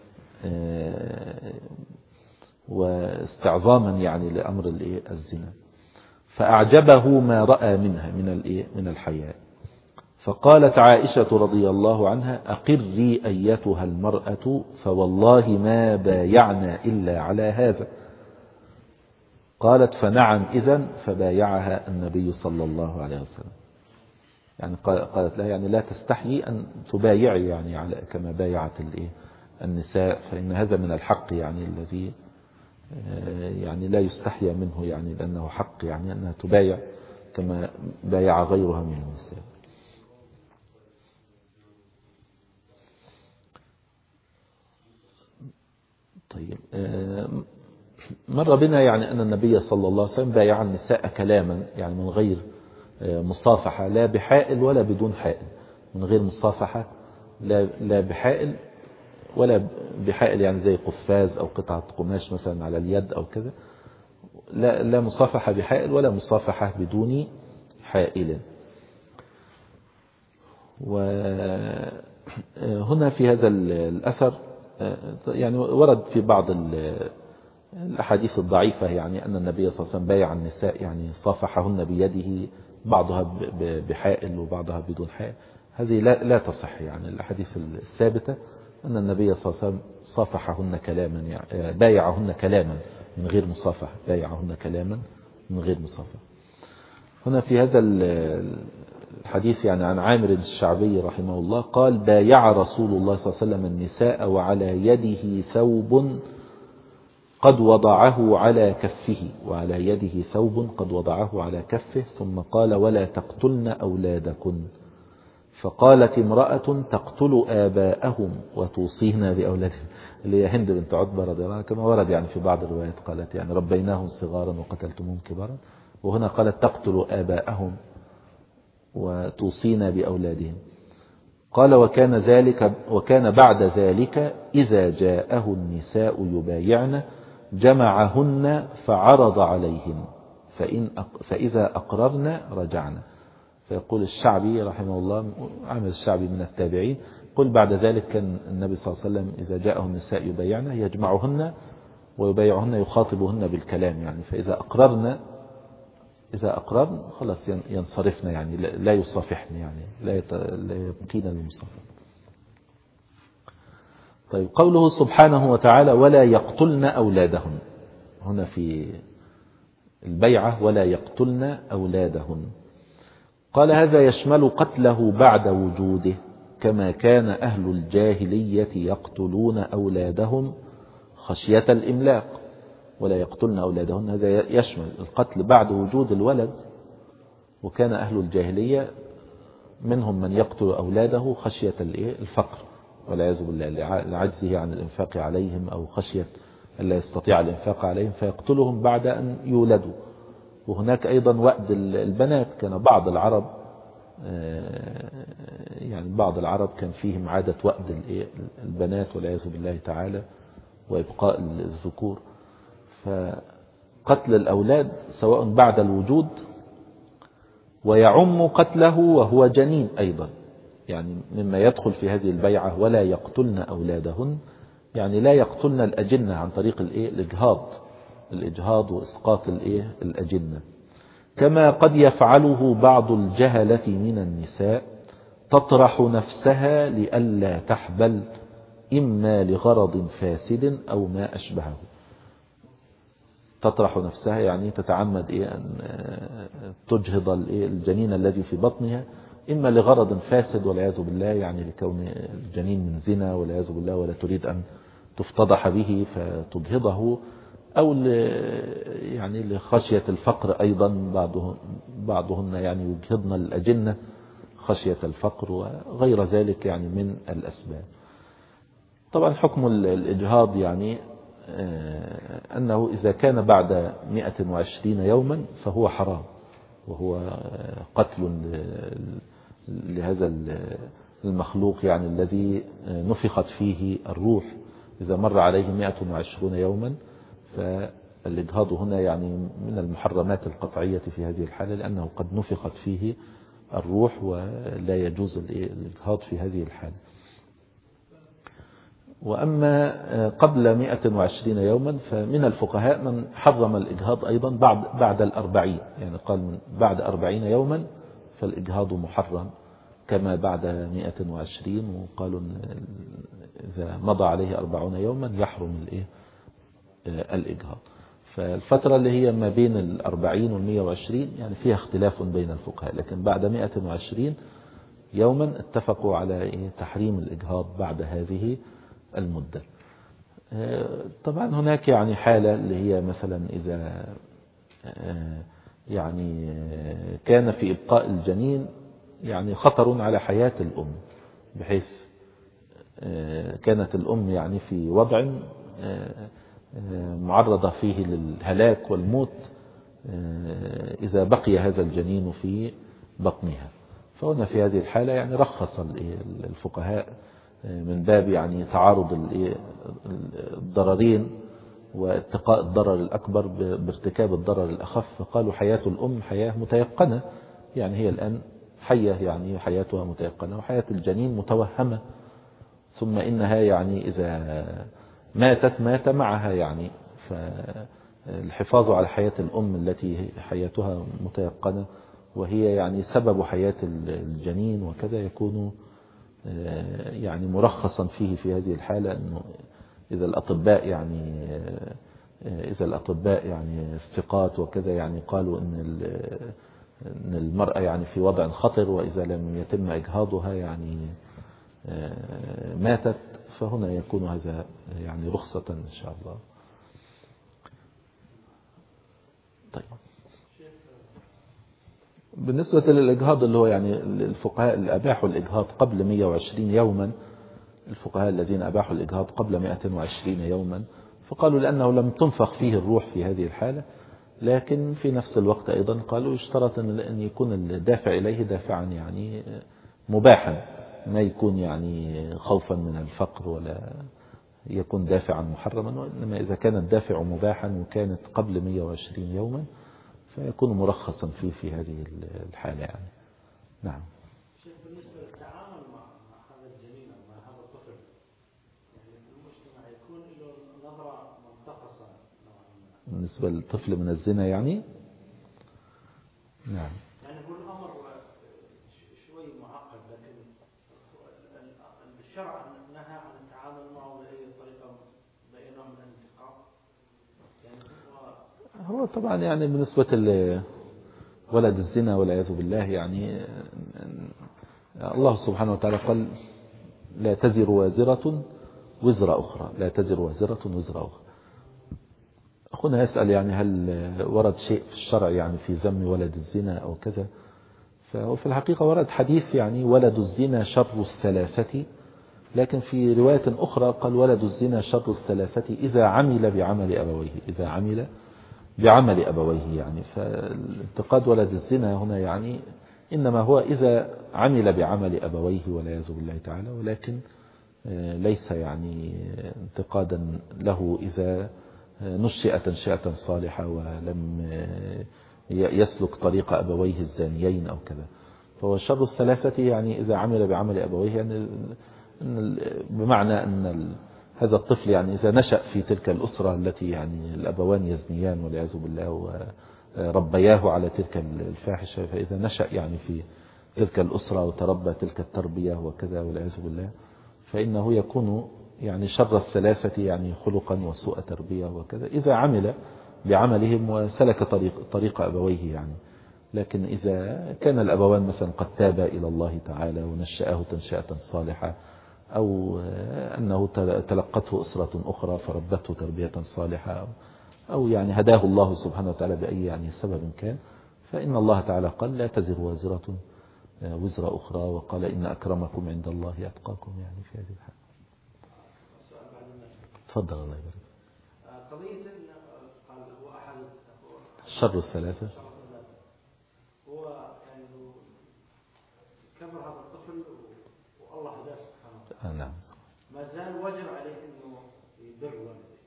واستعظاما يعني لأمر الإيه الزنا. فأعجبه ما رأى منها من الإيه من الحياء. فقالت عائشة رضي الله عنها أقري أيتها المرأة فوالله ما بايعنا إلا على هذا. قالت فنعم إذن فبايعها النبي صلى الله عليه وسلم. يعني قالت لها يعني لا تستحي أن تبايعي يعني على كما بايعت الإيه النساء فإن هذا من الحق يعني الذي يعني لا يستحيا منه يعني لأنه حق يعني أنها تبايع كما بايع غيرها من النساء. طيب مر بنا يعني أن النبي صلى الله عليه وسلم بايع النساء كلاما يعني من غير مصافحة لا بحائل ولا بدون حائل من غير مصافحة لا لا بحائل ولا بحائل يعني زي قفاز أو قطعة قماش مثلا على اليد أو كذا لا لا مصافحة بحائل ولا مصافحة بدون حائل. وهنا في هذا الأثر يعني ورد في بعض الأحاديث الضعيفة يعني أن النبي صلى الله عليه وسلم بايع النساء يعني صافحهن بيده بعضها بحائل وبعضها بدون حائل. هذه لا لا تصح يعني الأحاديث الثابتة أن النبي صلى الله عليه وسلم صافحهن كلاما يعني بايعهن كلاما من غير مصافحة بايعهن كلاما من غير مصافحة. هنا في هذا الحديث يعني عن عامر الشعبي رحمه الله قال بايع رسول الله صلى الله عليه وسلم النساء وعلى يده ثوب قد وضعه على كفه وعلى يده ثوب قد وضعه على كفه ثم قال ولا تقتلن أولادكن. فقالت امرأة تقتل آباءهم وتوصينا بأولادهم اللي هي هند بنت عتبة رضي الله عنها كما ورد يعني في بعض الروايات قالت يعني ربيناهم صغارا وقتلتمهم كبارا وهنا قالت تقتل آباءهم وتوصينا بأولادهم. قال وكان ذلك وكان بعد ذلك إذا جاءه النساء يبايعن جمعهن فعرض عليهن فإن فإذا أقررن رجعن. فيقول الشعبي رحمه الله عامل الشعبي من التابعين قل بعد ذلك كان النبي صلى الله عليه وسلم إذا جاءه النساء يبايعن يجمعهن ويبايعهن يخاطبهن بالكلام يعني فإذا أقررن إذا أقررن خلاص ينصرفن يعني لا يصافحن يعني لا يبقين المصافحة. طيب قوله سبحانه وتعالى ولا يقتلن أولادهن هنا في البيعة ولا يقتلن أولادهن قال هذا يشمل قتله بعد وجوده كما كان أهل الجاهلية يقتلون أولادهم خشية الإملاق. ولا يقتلن أولادهن هذا يشمل القتل بعد وجود الولد وكان أهل الجاهلية منهم من يقتل أولاده خشية الفقر والعياذ بالله لعجزه عن الإنفاق عليهم أو خشية ألا يستطيع الإنفاق عليهم فيقتلهم بعد أن يولدوا. وهناك أيضا وأد البنات كان بعض العرب يعني بعض العرب كان فيهم عادة وأد البنات والعياذ بالله تعالى وإبقاء الذكور. فقتل الأولاد سواء بعد الوجود ويعم قتله وهو جنين أيضا يعني مما يدخل في هذه البيعة ولا يقتلن أولادهن يعني لا يقتلن الأجنة عن طريق الإجهاض الإجهاض وإسقاط الأجنة كما قد يفعله بعض الجهلة من النساء تطرح نفسها لئلا تحبل إما لغرض فاسد أو ما أشبهه. تطرح نفسها يعني تتعمد إيه أن تجهض الجنين الذي في بطنها، إما لغرض فاسد والعياذ بالله، يعني لكون الجنين من زنا والعياذ بالله ولا تريد أن تفتضح به فتجهضه، أو يعني لخشية الفقر أيضا، بعضهن, بعضهن يعني يجهضن الأجنة خشية الفقر وغير ذلك يعني من الأسباب. طبعا حكم الإجهاض يعني أنه إذا كان بعد مئة وعشرين يوما فهو حرام، وهو قتل لهذا المخلوق يعني الذي نفخت فيه الروح. إذا مر عليه مئة وعشرون يوما فالإجهاض هنا يعني من المحرمات القطعية في هذه الحالة، لأنه قد نفخت فيه الروح ولا يجوز الإجهاض في هذه الحالة. وأما قبل مئة وعشرين يوما فمن الفقهاء من حرم الإجهاض أيضا بعد بعد الأربعين، يعني قال من بعد أربعين يوما فالإجهاض محرم كما بعد مئة وعشرين، وقالوا إذا مضى عليه أربعون يوما يحرم الإيه الإجهاض. فالفترة اللي هي ما بين الأربعين والمئة وعشرين يعني فيها اختلاف بين الفقهاء، لكن بعد مئة وعشرين يوما اتفقوا على تحريم الإجهاض بعد هذه المدة. طبعا هناك يعني حالة اللي هي مثلا إذا يعني كان في إبقاء الجنين يعني خطر على حياة الأم، بحيث كانت الأم يعني في وضع معرضة فيه للهلاك والموت إذا بقي هذا الجنين في بطنها. فهنا في هذه الحالة يعني رخص الفقهاء من باب يعني تعارض الضررين واتقاء الضرر الأكبر بارتكاب الضرر الأخف، فقالوا حياة الأم حياة متيقنة، يعني هي الآن حية يعني حياتها متيقنة، وحياة الجنين متوهمة، ثم إنها يعني إذا ماتت مات معها، يعني فالحفاظ على حياة الأم التي حياتها متيقنة وهي يعني سبب حياة الجنين وكذا يكون يعني مرخصا فيه في هذه الحالة، أنه إذا الأطباء يعني إذا الأطباء يعني الثقات وكذا يعني قالوا إن إن المرأة يعني في وضع خطر، وإذا لم يتم إجهاضها يعني ماتت، فهنا يكون هذا يعني رخصة إن شاء الله. طيب بالنسبة للإجهاض اللي هو يعني الفقهاء اللي أباحوا الإجهاض قبل مئة وعشرين يوما، الفقهاء الذين أباحوا الإجهاض قبل مئة وعشرين يوما فقالوا لأنه لم تنفخ فيه الروح في هذه الحالة، لكن في نفس الوقت أيضا قالوا يشترط أن يكون الدافع إليه دافعا يعني مباحا، ما يكون يعني خوفا من الفقر ولا يكون دافعا محرما، وإنما إذا كان الدافع مباحا وكانت قبل مئة وعشرين يوما فيكون مرخصا فيه في هذه الحالة يعني. نعم. شيخ بالنسبة للتعامل مع هذا الجنين أو مع هذا الطفل يعني في المجتمع يكون له نظرة منتقصة بالنسبة للطفل من الزنا يعني. نعم. يعني هو الأمر شوي معقد، لكن الشرع نهى عن التعامل معه بأي طريقة بأي نوع من الانتقام. يعني هو طبعا يعني بالنسبة لولد الزنا والعياذ بالله يعني الله سبحانه وتعالى قال لا تزر وازرة وزر أخرى، لا تزر وازرة وزر أخرى. أخونا يسأل يعني هل ورد شيء في الشرع يعني في ذم ولد الزنا أو كذا؟ فهو في الحقيقة ورد حديث يعني ولد الزنا شر الثلاثة، لكن في رواية أخرى قال ولد الزنا شر الثلاثة إذا عمل بعمل أبويه، إذا عمل بعمل أبويه يعني. فانتقاد ولد الزنا هنا يعني إنما هو إذا عمل بعمل أبويه والعياذ بالله تعالى، ولكن ليس يعني انتقادا له إذا نشئ تنشئة صالحة ولم يسلك طريق أبويه الزانيين أو كذا. فهو شر الثلاثة يعني إذا عمل بعمل أبويه، يعني بمعنى أن هذا الطفل يعني إذا نشأ في تلك الأسرة التي يعني الأبوان يزنيان والعياذ بالله وربياه على تلك الفاحشة، فإذا نشأ يعني في تلك الأسرة وتربى تلك التربية وكذا والعياذ بالله، فإنه يكون يعني شر الثلاثة يعني خلقا وسوء تربية وكذا إذا عمل بعملهم وسلك طريق, طريق أبويه يعني. لكن إذا كان الأبوان مثلا قد تابا إلى الله تعالى ونشأه تنشئة صالحة، أو أنه تلقته أسرة أخرى فربته تربية صالحة، أو يعني هداه الله سبحانه وتعالى بأي يعني سبب كان، فإن الله تعالى قال لا تزر وازرة وزر أخرى، وقال إن أكرمكم عند الله أتقاكم يعني في هذه الحالة. تفضل الله يبارك. قضية قال هو أحد الشر الثلاثة، هو يعني كبر هذا الطفل والله هداه سبحانه وتعالى، نعم، ما زال واجب عليه إنه يبر والديه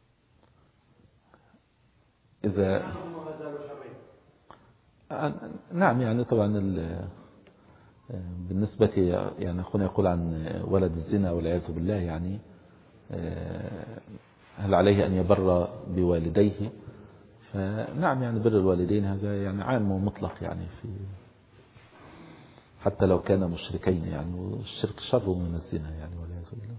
إذا هم ما زالوا شرين. نعم يعني طبعا بالنسبة يعني أخونا يقول عن ولد الزنا والعياذ بالله، يعني هل عليه أن يبر بوالديه؟ فنعم يعني بر الوالدين هذا يعني عام ومطلق يعني في حتى لو كان مشركين يعني، والشرك شر من الزنا يعني والعياذ بالله.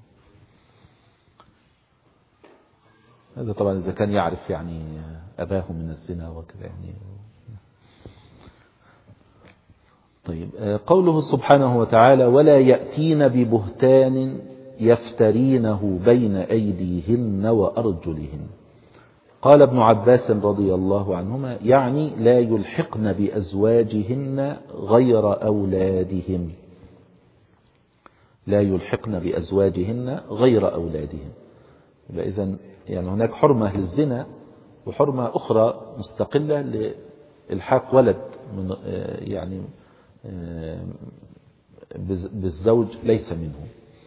هذا طبعا إذا كان يعرف يعني أباه من الزنا وكذا يعني. طيب قوله سبحانه وتعالى ولا يأتين ببهتان يفترينه بين أيديهن وأرجلهن. قال ابن عباس رضي الله عنهما يعني لا يلحقن بأزواجهن غير أولادهم، لا يلحقن بأزواجهن غير أولادهم. إذن يعني هناك حرمة للزنا وحرمة أخرى مستقلة لإلحاق ولد من يعني بالزوج ليس منه.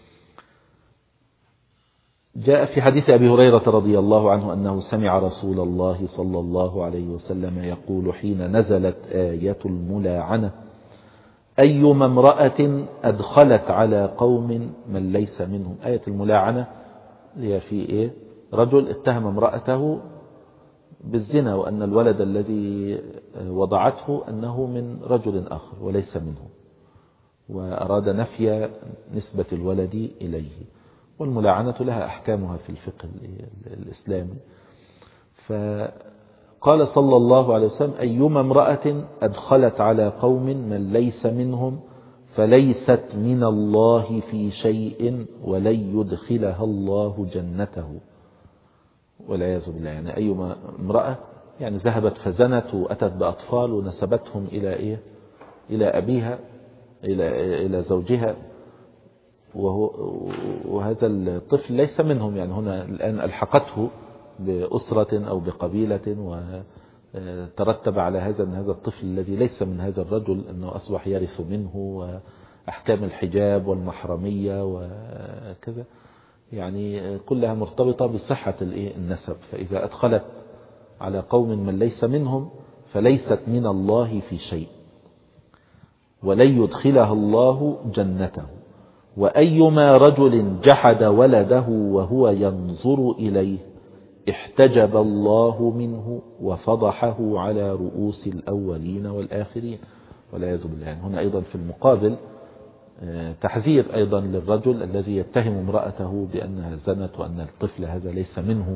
جاء في حديث أبي هريرة رضي الله عنه أنه سمع رسول الله صلى الله عليه وسلم يقول حين نزلت آية الملاعنة أيما امرأة أدخلت على قوم من ليس منهم. آية الملاعنة هي في إيه؟ رجل اتهم امرأته بالزنا وأن الولد الذي وضعته أنه من رجل آخر وليس منه، وأراد نفي نسبة الولد إليه. والملاعنة لها أحكامها في الفقه الإسلامي. فقال صلى الله عليه وسلم أيما امرأة أدخلت على قوم من ليس منهم فليست من الله في شيء ولن يدخلها الله جنته والعياذ بالله. يعني أيما امرأة يعني ذهبت فزنت وأتت بأطفال ونسبتهم إلى إيه؟ إلى أبيها إلى إلى زوجها، وهو وهذا الطفل ليس منهم. يعني هنا الآن ألحقته بأسرة أو بقبيلة، وترتب على هذا أن هذا الطفل الذي ليس من هذا الرجل أنه أصبح يرث منه، وأحكام الحجاب والمحرمية وكذا يعني كلها مرتبطة بصحة النسب. فإذا أدخلت على قوم من ليس منهم فليست من الله في شيء ولن يدخلها الله جنته. وأيما رجل جحد ولده وهو ينظر إليه احتجب الله منه وفضحه على رؤوس الأولين والآخرين والعياذ بالله. يعني هنا أيضا في المقابل تحذير أيضا للرجل الذي يتهم امرأته بأنها زنت وأن الطفل هذا ليس منه،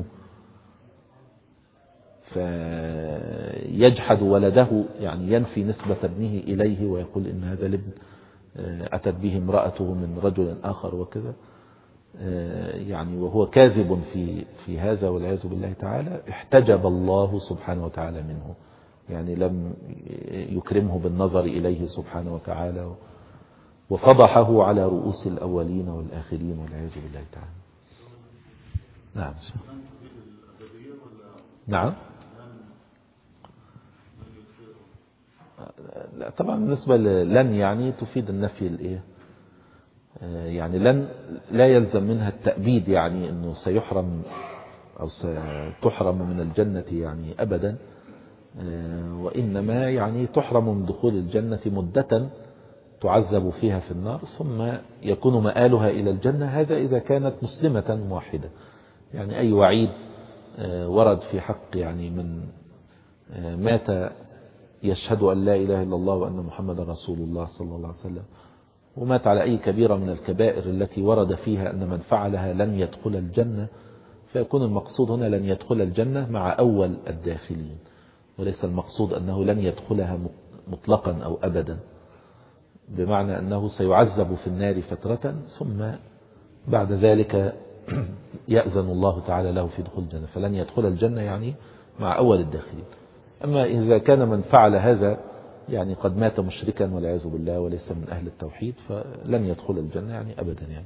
فيجحد ولده يعني ينفي نسبة ابنه إليه ويقول إن هذا الابن أتت به امرأته من رجل آخر وكذا، يعني وهو كاذب في في هذا والعياذ بالله تعالى. احتجب الله سبحانه وتعالى منه، يعني لم يكرمه بالنظر إليه سبحانه وتعالى، وفضحه على رؤوس الأولين والآخرين والعياذ بالله تعالى. نعم نعم لا طبعا بالنسبة لن يعني تفيد النفي الايه، يعني لن لا يلزم منها التأبيد، يعني انه سيحرم او ستحرم من الجنة يعني ابدا، وانما يعني تحرم من دخول الجنة مدة تعذب فيها في النار ثم يكون مآلها الى الجنة. هذا اذا كانت مسلمة موحدة. يعني اي وعيد ورد في حق يعني من مات يشهد أن لا إله إلا الله وأن محمد رسول الله صلى الله عليه وسلم، ومات على أي كبيرة من الكبائر التي ورد فيها أن من فعلها لن يدخل الجنة، فيكون المقصود هنا لن يدخل الجنة مع أول الداخلين، وليس المقصود أنه لن يدخلها مطلقا أو أبدا، بمعنى أنه سيعذب في النار فترة ثم بعد ذلك يأذن الله تعالى له في دخول الجنة، فلن يدخل الجنة يعني مع أول الداخلين. أما إذا كان من فعل هذا يعني قد مات مشركا والعياذ بالله وليس من أهل التوحيد فلن يدخل الجنة يعني أبدا يعني.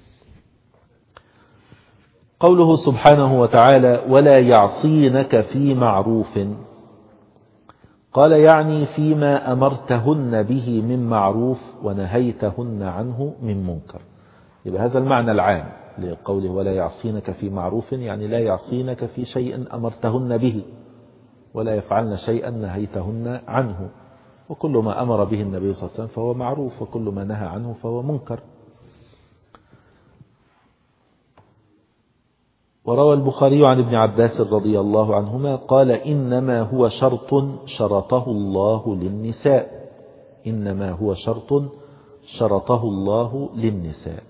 قوله سبحانه وتعالى ولا يعصينك في معروف، قال يعني فيما أمرتهن به من معروف ونهيتهن عنه من منكر. يبقى هذا المعنى العام لقوله ولا يعصينك في معروف، يعني لا يعصينك في شيء أمرتهن به ولا يفعلن شيئا نهيتهن عنه، وكل ما أمر به النبي صلى الله عليه وسلم فهو معروف وكل ما نهى عنه فهو منكر. وروى البخاري عن ابن عباس رضي الله عنهما قال إنما هو شرط شرطه الله للنساء، إنما هو شرط شرطه الله للنساء،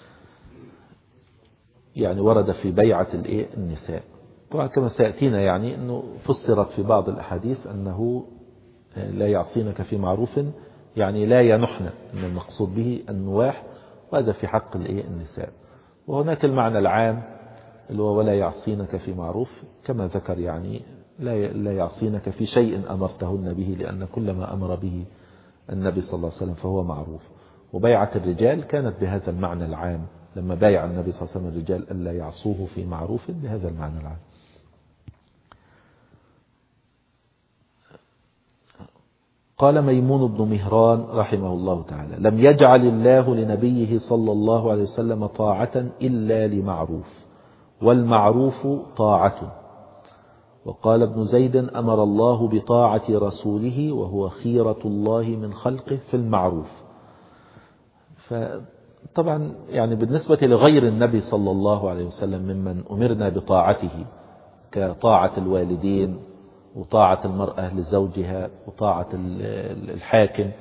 يعني ورد في بيعة النساء. طبعا كما سيأتينا يعني أنه فسرت في بعض الأحاديث أنه لا يعصينك في معروف يعني لا ينحن، أن المقصود به النواح، وهذا في حق النساء. وهناك المعنى العام اللي هو ولا يعصينك في معروف كما ذكر، يعني لا يعصينك في شيء أمرتهن به، لأن كل ما أمر به النبي صلى الله عليه وسلم فهو معروف. وبيعة الرجال كانت بهذا المعنى العام، لما بايع النبي صلى الله عليه وسلم الرجال ألا يعصوه في معروف بهذا المعنى العام. قال ميمون بن مهران رحمه الله تعالى لم يجعل الله لنبيه صلى الله عليه وسلم طاعة إلا لمعروف، والمعروف طاعة. وقال ابن زيد أمر الله بطاعة رسوله وهو خيرة الله من خلقه في المعروف. فطبعا يعني بالنسبة لغير النبي صلى الله عليه وسلم ممن أمرنا بطاعته كطاعة الوالدين وطاعة المرأة لزوجها وطاعة الحاكم،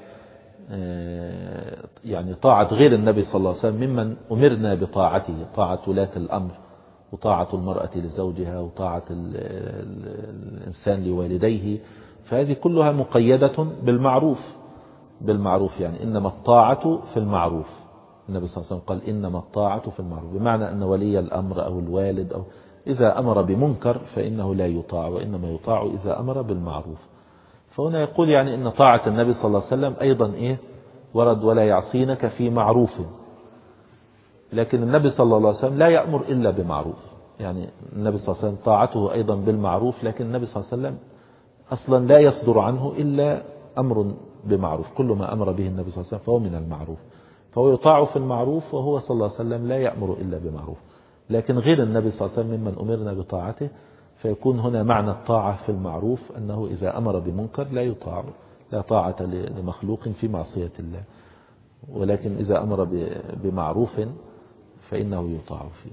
يعني طاعة غير النبي صلى الله عليه وسلم ممن أمرنا بطاعته، طاعة ولاة الأمر وطاعة المرأة لزوجها وطاعة الإنسان لوالديه، فهذه كلها مقيدة بالمعروف. بالمعروف يعني إنما الطاعة في المعروف، النبي صلى الله عليه وسلم قال إنما الطاعة في المعروف، بمعنى أن ولي الأمر أو الوالد أو إذا أمر بمنكر فإنه لا يطاع، وإنما يطاع إذا أمر بالمعروف. فهنا يقول يعني إن طاعة النبي صلى الله عليه وسلم أيضا إيه ورد ولا يعصينك في معروف، لكن النبي صلى الله عليه وسلم لا يأمر إلا بمعروف. يعني النبي صلى الله عليه وسلم طاعته أيضا بالمعروف، لكن النبي صلى الله عليه وسلم أصلا لا يصدر عنه إلا أمر بمعروف، كل ما أمر به النبي صلى الله عليه وسلم فهو من المعروف، فهو يطاع في المعروف، وهو صلى الله عليه وسلم لا يأمر إلا بمعروف. لكن غير النبي صلى الله عليه وسلم ممن أمرنا بطاعته، فيكون هنا معنى الطاعة في المعروف أنه إذا أمر بمنكر لا يطاع، لا طاعة لمخلوق في معصية الله، ولكن إذا أمر بمعروف فإنه يطاع فيه.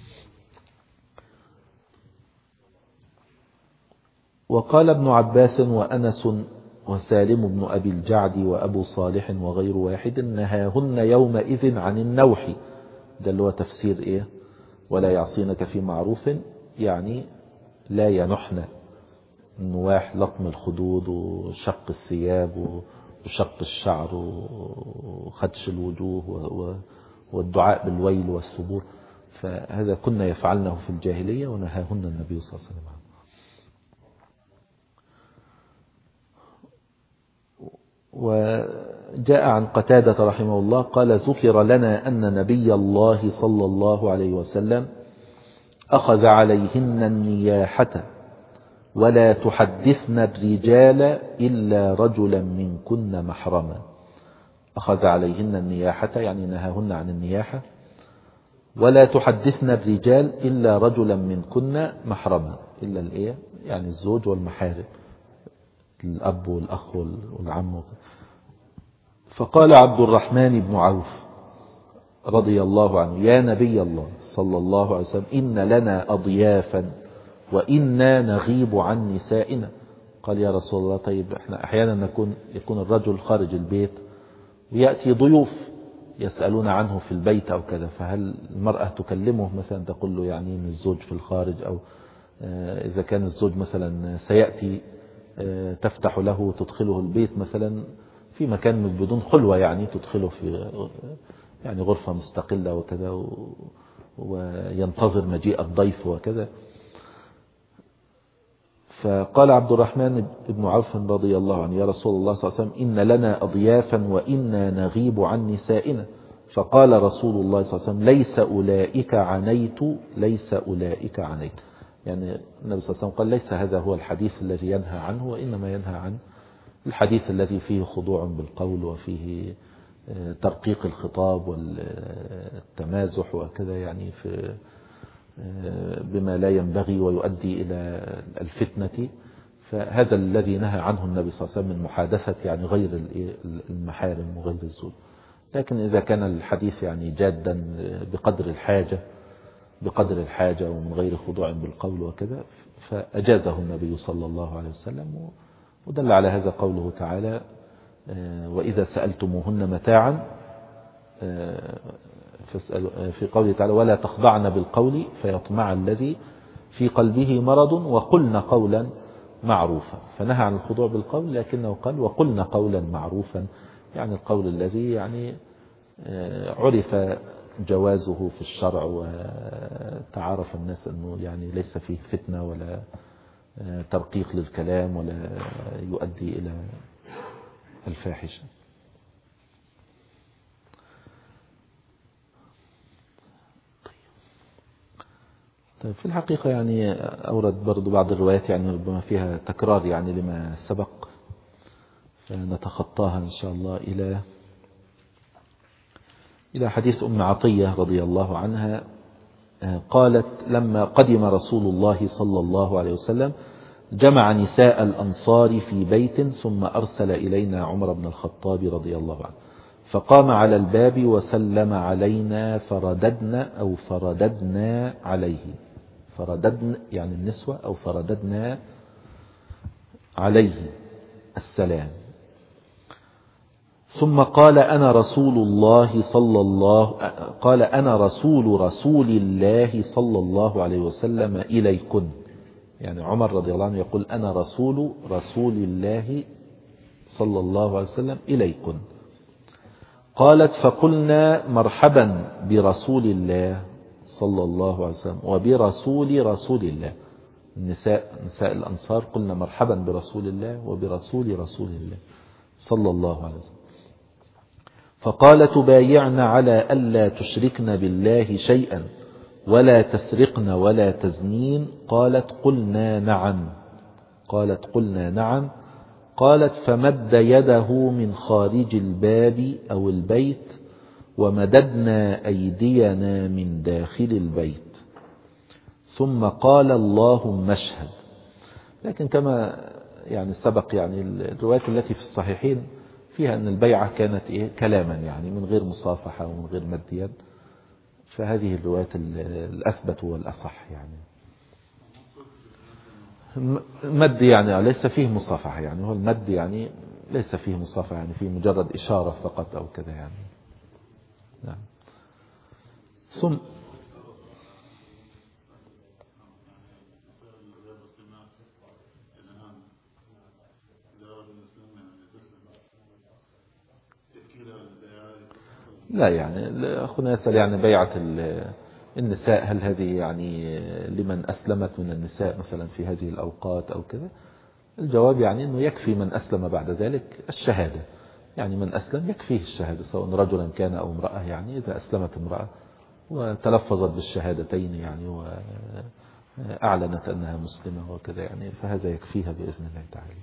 وقال ابن عباس وأنس وسالم بن أبي الجعد وأبو صالح وغير واحد نهاهن يومئذ عن النوح، ده اللي هو تفسير إيه ولا يعصينك في معروف، يعني لا ينحن، النواح لطم الخدود وشق الثياب وشق الشعر وخدش الوجوه والدعاء بالويل والثبور، فهذا كنا يفعلنه في الجاهلية ونهاهن النبي صلى الله عليه وسلم. وجاء عن قتادة رحمه الله قال ذكر لنا أن نبي الله صلى الله عليه وسلم أخذ عليهن النياحة ولا تحدثن الرجال إلا رجلا منكن محرما. أخذ عليهن النياحة يعني نهاهن عن النياحة، ولا تحدثن الرجال إلا رجلا منكن محرما، إلا الإيه يعني الزوج والمحارم، الأب والأخ والعم. فقال عبد الرحمن بن عوف رضي الله عنه يا نبي الله صلى الله عليه وسلم إن لنا أضيافا وإنا نغيب عن نسائنا. قال يا رسول الله طيب احنا أحيانا نكون يكون الرجل خارج البيت ويأتي ضيوف، يسألون عنه في البيت أو كذا، فهل المرأة تكلمه مثلا تقول له يعني من الزوج في الخارج، أو إذا كان الزوج مثلا سيأتي تفتح له تدخله البيت مثلا في مكان بدون خلوة، يعني تدخله في يعني غرفة مستقلة وكذا وينتظر مجيء الضيف وكذا. فقال عبد الرحمن بن عوف رضي الله عنه: يا رسول الله صلى الله عليه وسلم إن لنا أضيافا وإنا نغيب عن نسائنا. فقال رسول الله صلى الله عليه وسلم: ليس أولئك عنيت ليس أولئك عنيت. يعني النبي صلى الله عليه وسلم قال ليس هذا هو الحديث الذي ينهى عنه، وإنما ينهى عن الحديث الذي فيه خضوع بالقول وفيه ترقيق الخطاب والتمازح وكذا، يعني في بما لا ينبغي ويؤدي إلى الفتنة. فهذا الذي نهى عنه النبي صلى الله عليه وسلم من محادثة يعني غير المحارم وغير الزوج. لكن إذا كان الحديث يعني جادا بقدر الحاجة بقدر الحاجة ومن غير خضوع بالقول وكذا فأجازه النبي صلى الله عليه وسلم. ودل على هذا قوله تعالى: وإذا سألتموهن متاعا، في قوله تعالى: ولا تخضعن بالقول فيطمع الذي في قلبه مرض وقلن قولا معروفا. فنهى عن الخضوع بالقول، لكنه قال: وقلن قولا معروفا، يعني القول الذي يعني عرف جوازه في الشرع وتعارف الناس أنه يعني ليس فيه فتنة ولا ترقيق للكلام ولا يؤدي إلى الفاحشة. طيب في الحقيقة يعني أورد برضو بعض الروايات يعني ربما فيها تكرار يعني لما سبق، فنتخطاها إن شاء الله إلى إلى حديث أم عطية رضي الله عنها. قالت: لما قدم رسول الله صلى الله عليه وسلم جمع نساء الأنصار في بيت، ثم أرسل إلينا عمر بن الخطاب رضي الله عنه، فقام على الباب وسلم علينا فرددنا أو فرددنا عليه، فرددنا يعني النسوة، أو فرددنا عليه السلام. ثم قال: أنا رسول الله صلى الله قال أنا رسول رسول الله صلى الله عليه وسلم إليكن. يعني عمر رضي الله عنه يقول: أنا رسول رسول الله صلى الله عليه وسلم إليكن. قالت: فقلنا: مرحبا برسول الله صلى الله عليه وسلم وبرسول رسول الله. النساء نساء الأنصار قلنا: مرحبا برسول الله وبرسول رسول الله صلى الله عليه وسلم. فقال: تبايعن على ألا تشركن بالله شيئا ولا تسرقن ولا تزنين. قالت: قلنا نعم. قالت: قلنا نعم. قالت: فمد يده من خارج الباب أو البيت ومددنا أيدينا من داخل البيت، ثم قال: اللهم اشهد. لكن كما يعني سبق يعني الروايات التي في الصحيحين فيها أن البيعة كانت إيه كلاما، يعني من غير مصافحة ومن غير مد يد، فهذه الروايات الأثبت والأصح. يعني المد يعني ليس فيه مصافحة، يعني هو المد يعني ليس فيه مصافحة، يعني فيه مجرد إشارة فقط أو كذا يعني. نعم. ثم لا يعني أخونا يسأل يعني بيعة النساء هل هذه يعني لمن أسلمت من النساء مثلا في هذه الأوقات أو كذا؟ الجواب يعني أنه يكفي من أسلم بعد ذلك الشهادة، يعني من أسلم يكفيه الشهادة سواء رجلا كان أو امرأة. يعني إذا أسلمت امرأة وتلفظت بالشهادتين يعني وأعلنت أنها مسلمة وكذا يعني فهذا يكفيها بإذن الله تعالى.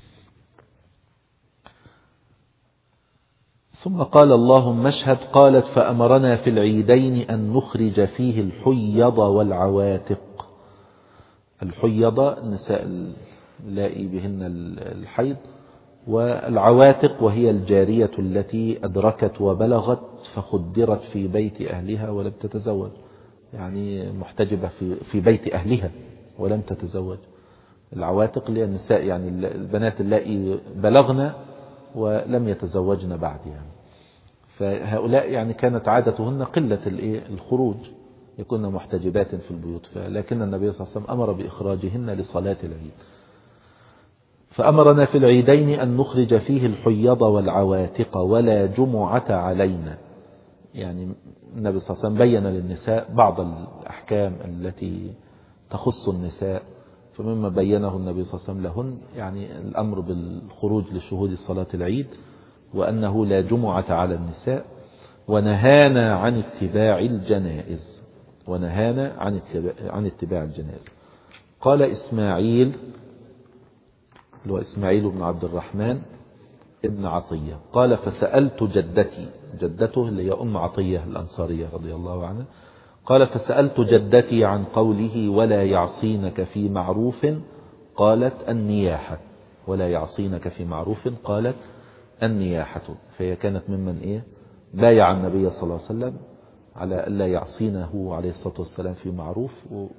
ثم قال: اللهم اشهد. قالت: فأمرنا في العيدين أن نخرج فيه الحيض والعواتق. الحيض النساء اللائي بهن الحيض، والعواتق وهي الجارية التي أدركت وبلغت فخدرت في بيت أهلها ولم تتزوج، يعني محتجبة في في بيت أهلها ولم تتزوج. العواتق اللي النساء يعني البنات اللائي بلغن ولم يتزوجن بعد يعني. فهؤلاء يعني كانت عادتهن قلة الخروج، يكون محتجبات في البيوت، لكن النبي صلى الله عليه وسلم أمر بإخراجهن لصلاة العيد. فأمرنا في العيدين أن نخرج فيه الحيض والعواتق ولا جمعة علينا. يعني النبي صلى الله عليه وسلم بين للنساء بعض الأحكام التي تخص النساء، فمما بينه النبي صلى الله عليه وسلم لهن يعني الأمر بالخروج لشهود صلاة العيد، وأنه لا جمعة على النساء، ونهانا عن اتباع الجنائز ونهانا عن اتباع, عن اتباع الجنائز. قال إسماعيل اللي هو إسماعيل بن عبد الرحمن ابن عطية قال فسألت جدتي، جدته اللي هي أم عطية الأنصارية رضي الله عنها، قال فسألت جدتي عن قوله ولا يعصينك في معروف، قالت النياحة، ولا يعصينك في معروف قالت النياحة. فهي كانت ممن إيه بايع النبي صلى الله عليه وسلم على ألا يعصينه عليه الصلاة والسلام في معروف،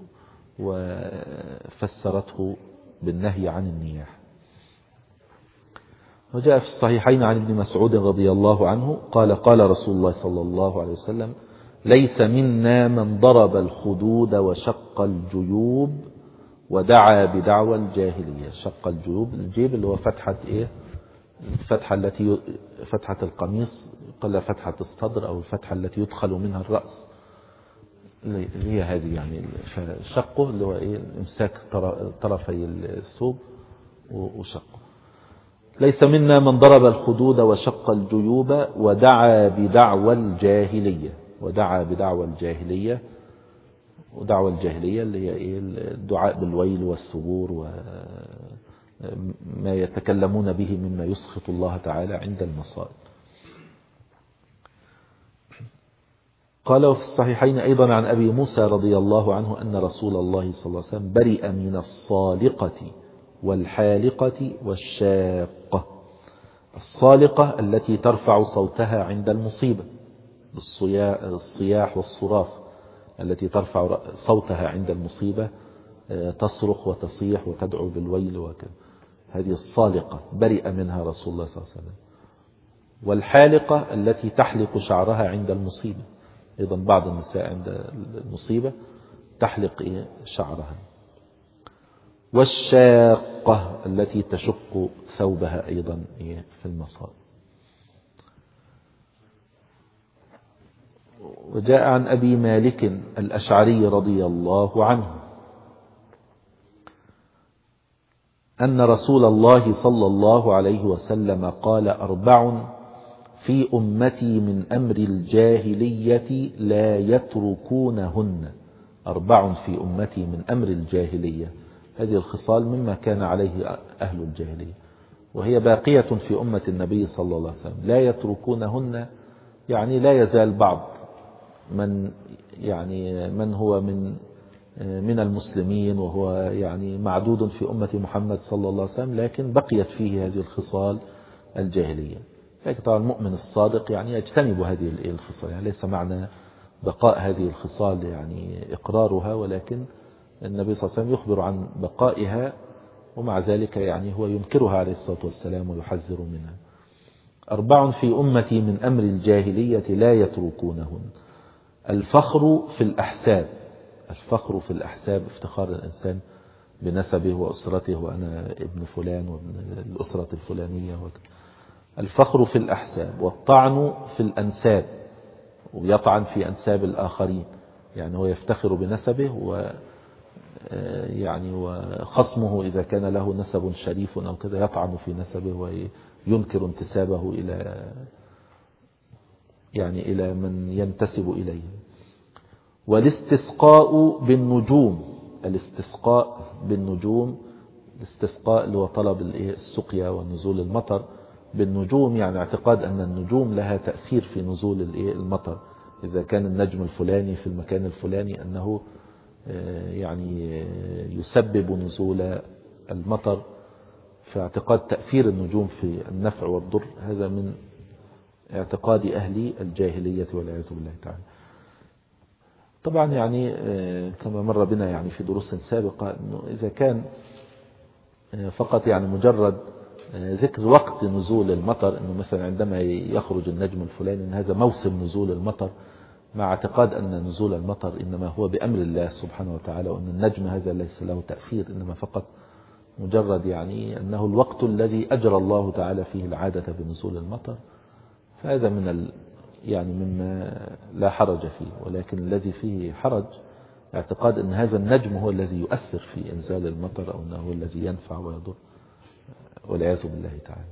وفسرته بالنهي عن النياحة. وجاء في الصحيحين عن ابن مسعود رضي الله عنه قال قال رسول الله صلى الله عليه وسلم ليس منا من ضرب الخدود وشق الجيوب ودعا بدعوى الجاهلية. شق الجيوب، الجيب اللي هو فتحة إيه الفتحة التي فتحة القميص، قال فتحة الصدر أو الفتحة التي يدخل منها الرأس، اللي هي هذه يعني. فشقه اللي هو إيه امساك طرفي الثوب وشقه. ليس منا من ضرب الخدود وشق الجيوب ودعا بدعوى الجاهلية. ودعا بدعوى الجاهلية، ودعوى الجاهلية اللي هي إيه الدعاء بالويل والثبور وما يتكلمون به مما يسخط الله تعالى عند المصائب. قال في الصحيحين أيضا عن أبي موسى رضي الله عنه أن رسول الله صلى الله عليه وسلم برئ من الصالقة والحالقة والشاقة. الصالقة التي ترفع صوتها عند المصيبة بالصياح والصراخ، التي ترفع صوتها عند المصيبة، تصرخ وتصيح وتدعو بالويل وكذا، هذه الصالقة برئ منها رسول الله صلى الله عليه وسلم. والحالقة التي تحلق شعرها عند المصيبة، أيضا بعض النساء عند المصيبة تحلق شعرها. والشاقة التي تشق ثوبها أيضا في المصائب. وجاء عن أبي مالك الأشعري رضي الله عنه أن رسول الله صلى الله عليه وسلم قال أربع في أمتي من أمر الجاهلية لا يتركونهن. أربع في أمتي من أمر الجاهلية، هذه الخصال مما كان عليه أهل الجاهلية، وهي باقية في أمة النبي صلى الله عليه وسلم لا يتركونهن. يعني لا يزال بعض من يعني من هو من من المسلمين وهو يعني معدود في أمة محمد صلى الله عليه وسلم، لكن بقيت فيه هذه الخصال الجاهلية. لكن طبعا المؤمن الصادق يعني يجتنب هذه الخصال، يعني ليس معنى بقاء هذه الخصال يعني إقرارها، ولكن النبي صلى الله عليه وسلم يخبر عن بقائها، ومع ذلك يعني هو ينكرها عليه الصلاة والسلام ويحذر منها. أربع في أمتي من أمر الجاهلية لا يتركونهن. الفخر في الأحساب. الفخر في الأحساب، افتخار الإنسان بنسبه وأسرته، وأنا ابن فلان وابن الأسرة الفلانية. الفخر في الأحساب. والطعن في الأنساب، ويطعن في أنساب الآخرين، يعني هو يفتخر بنسبه و يعني وخصمه إذا كان له نسب شريف أو كذا يطعن في نسبه وينكر انتسابه إلى يعني إلى من ينتسب إليه. والاستسقاء بالنجوم. الاستسقاء بالنجوم، الاستسقاء اللي هو طلب السقيا ونزول المطر بالنجوم، يعني اعتقاد أن النجوم لها تأثير في نزول المطر. إذا كان النجم الفلاني في المكان الفلاني أنه يعني يسبب نزول المطر، فاعتقاد تأثير النجوم في النفع والضر هذا من اعتقاد أهل الجاهلية والعياذ بالله تعالى. طبعا يعني كما مر بنا يعني في دروس سابقة أنه إذا كان فقط يعني مجرد ذكر وقت نزول المطر، أنه مثلا عندما يخرج النجم الفلاني أن هذا موسم نزول المطر، مع اعتقاد أن نزول المطر إنما هو بأمر الله سبحانه وتعالى، وأن النجم هذا ليس له تأثير، إنما فقط مجرد يعني أنه الوقت الذي أجرى الله تعالى فيه العادة بنزول المطر. فهذا من ال يعني مما لا حرج فيه، ولكن الذي فيه حرج اعتقاد أن هذا النجم هو الذي يؤثر في إنزال المطر، أو أنه هو الذي ينفع ويضر، والعياذ بالله تعالى.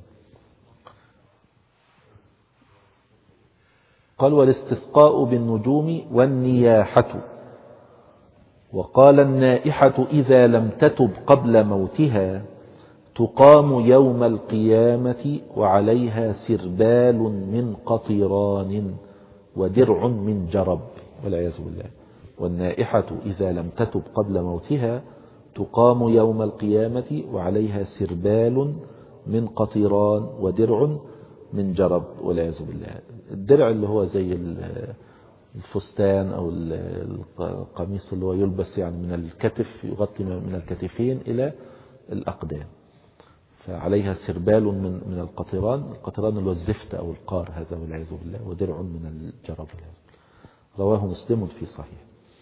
قال والاستسقاء بالنجوم والنياحة. وقال النائحة إذا لم تتب قبل موتها تقام يوم القيامة وعليها سربال من قطران ودرع من جرب، والعياذ بالله. والنائحة إذا لم تتب قبل موتها تقام يوم القيامة وعليها سربال من قطران ودرع من جرب، والعياذ بالله. الدرع اللي هو زي الفستان أو القميص اللي هو يلبس يعني من الكتف، يغطي من الكتفين إلى الأقدام، فعليها سربال من من القطران. القطران اللي هو الزفت أو القار هذا، والعياذ بالله. ودرع من الجرب. رواه مسلم في صحيح.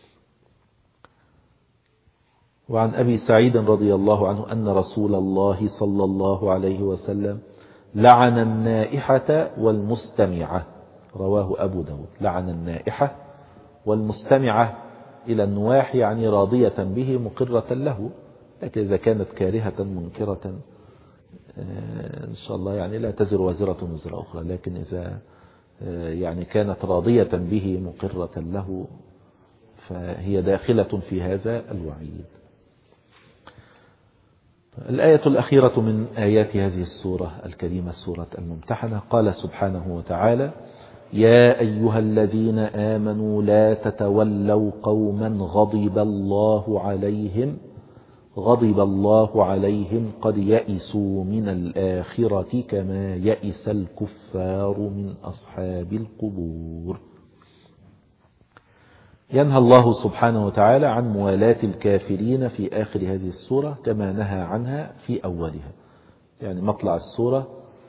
وعن أبي سعيد رضي الله عنه أن رسول الله صلى الله عليه وسلم لعن النائحة والمستمعة. رواه أبو داود. لعن النائحة والمستمعة إلى النواح، يعني راضية به مقرة له، لكن إذا كانت كارهة منكرة إن شاء الله يعني لا تزر وزرة وزر أخرى، لكن إذا يعني كانت راضية به مقرة له فهي داخلة في هذا الوعيد. الآية الأخيرة من آيات هذه السورة الكريمة، سورة الممتحنة. قال سبحانه وتعالى: يا أيها الذين آمنوا لا تتولوا قوما غضب الله عليهم غضب الله عليهم قد يئسوا من الآخرة كما يئس الكفار من أصحاب القبور. ينهى الله سبحانه وتعالى عن موالاة الكافرين في آخر هذه السورة كما نهى عنها في أولها. يعني مطلع السورة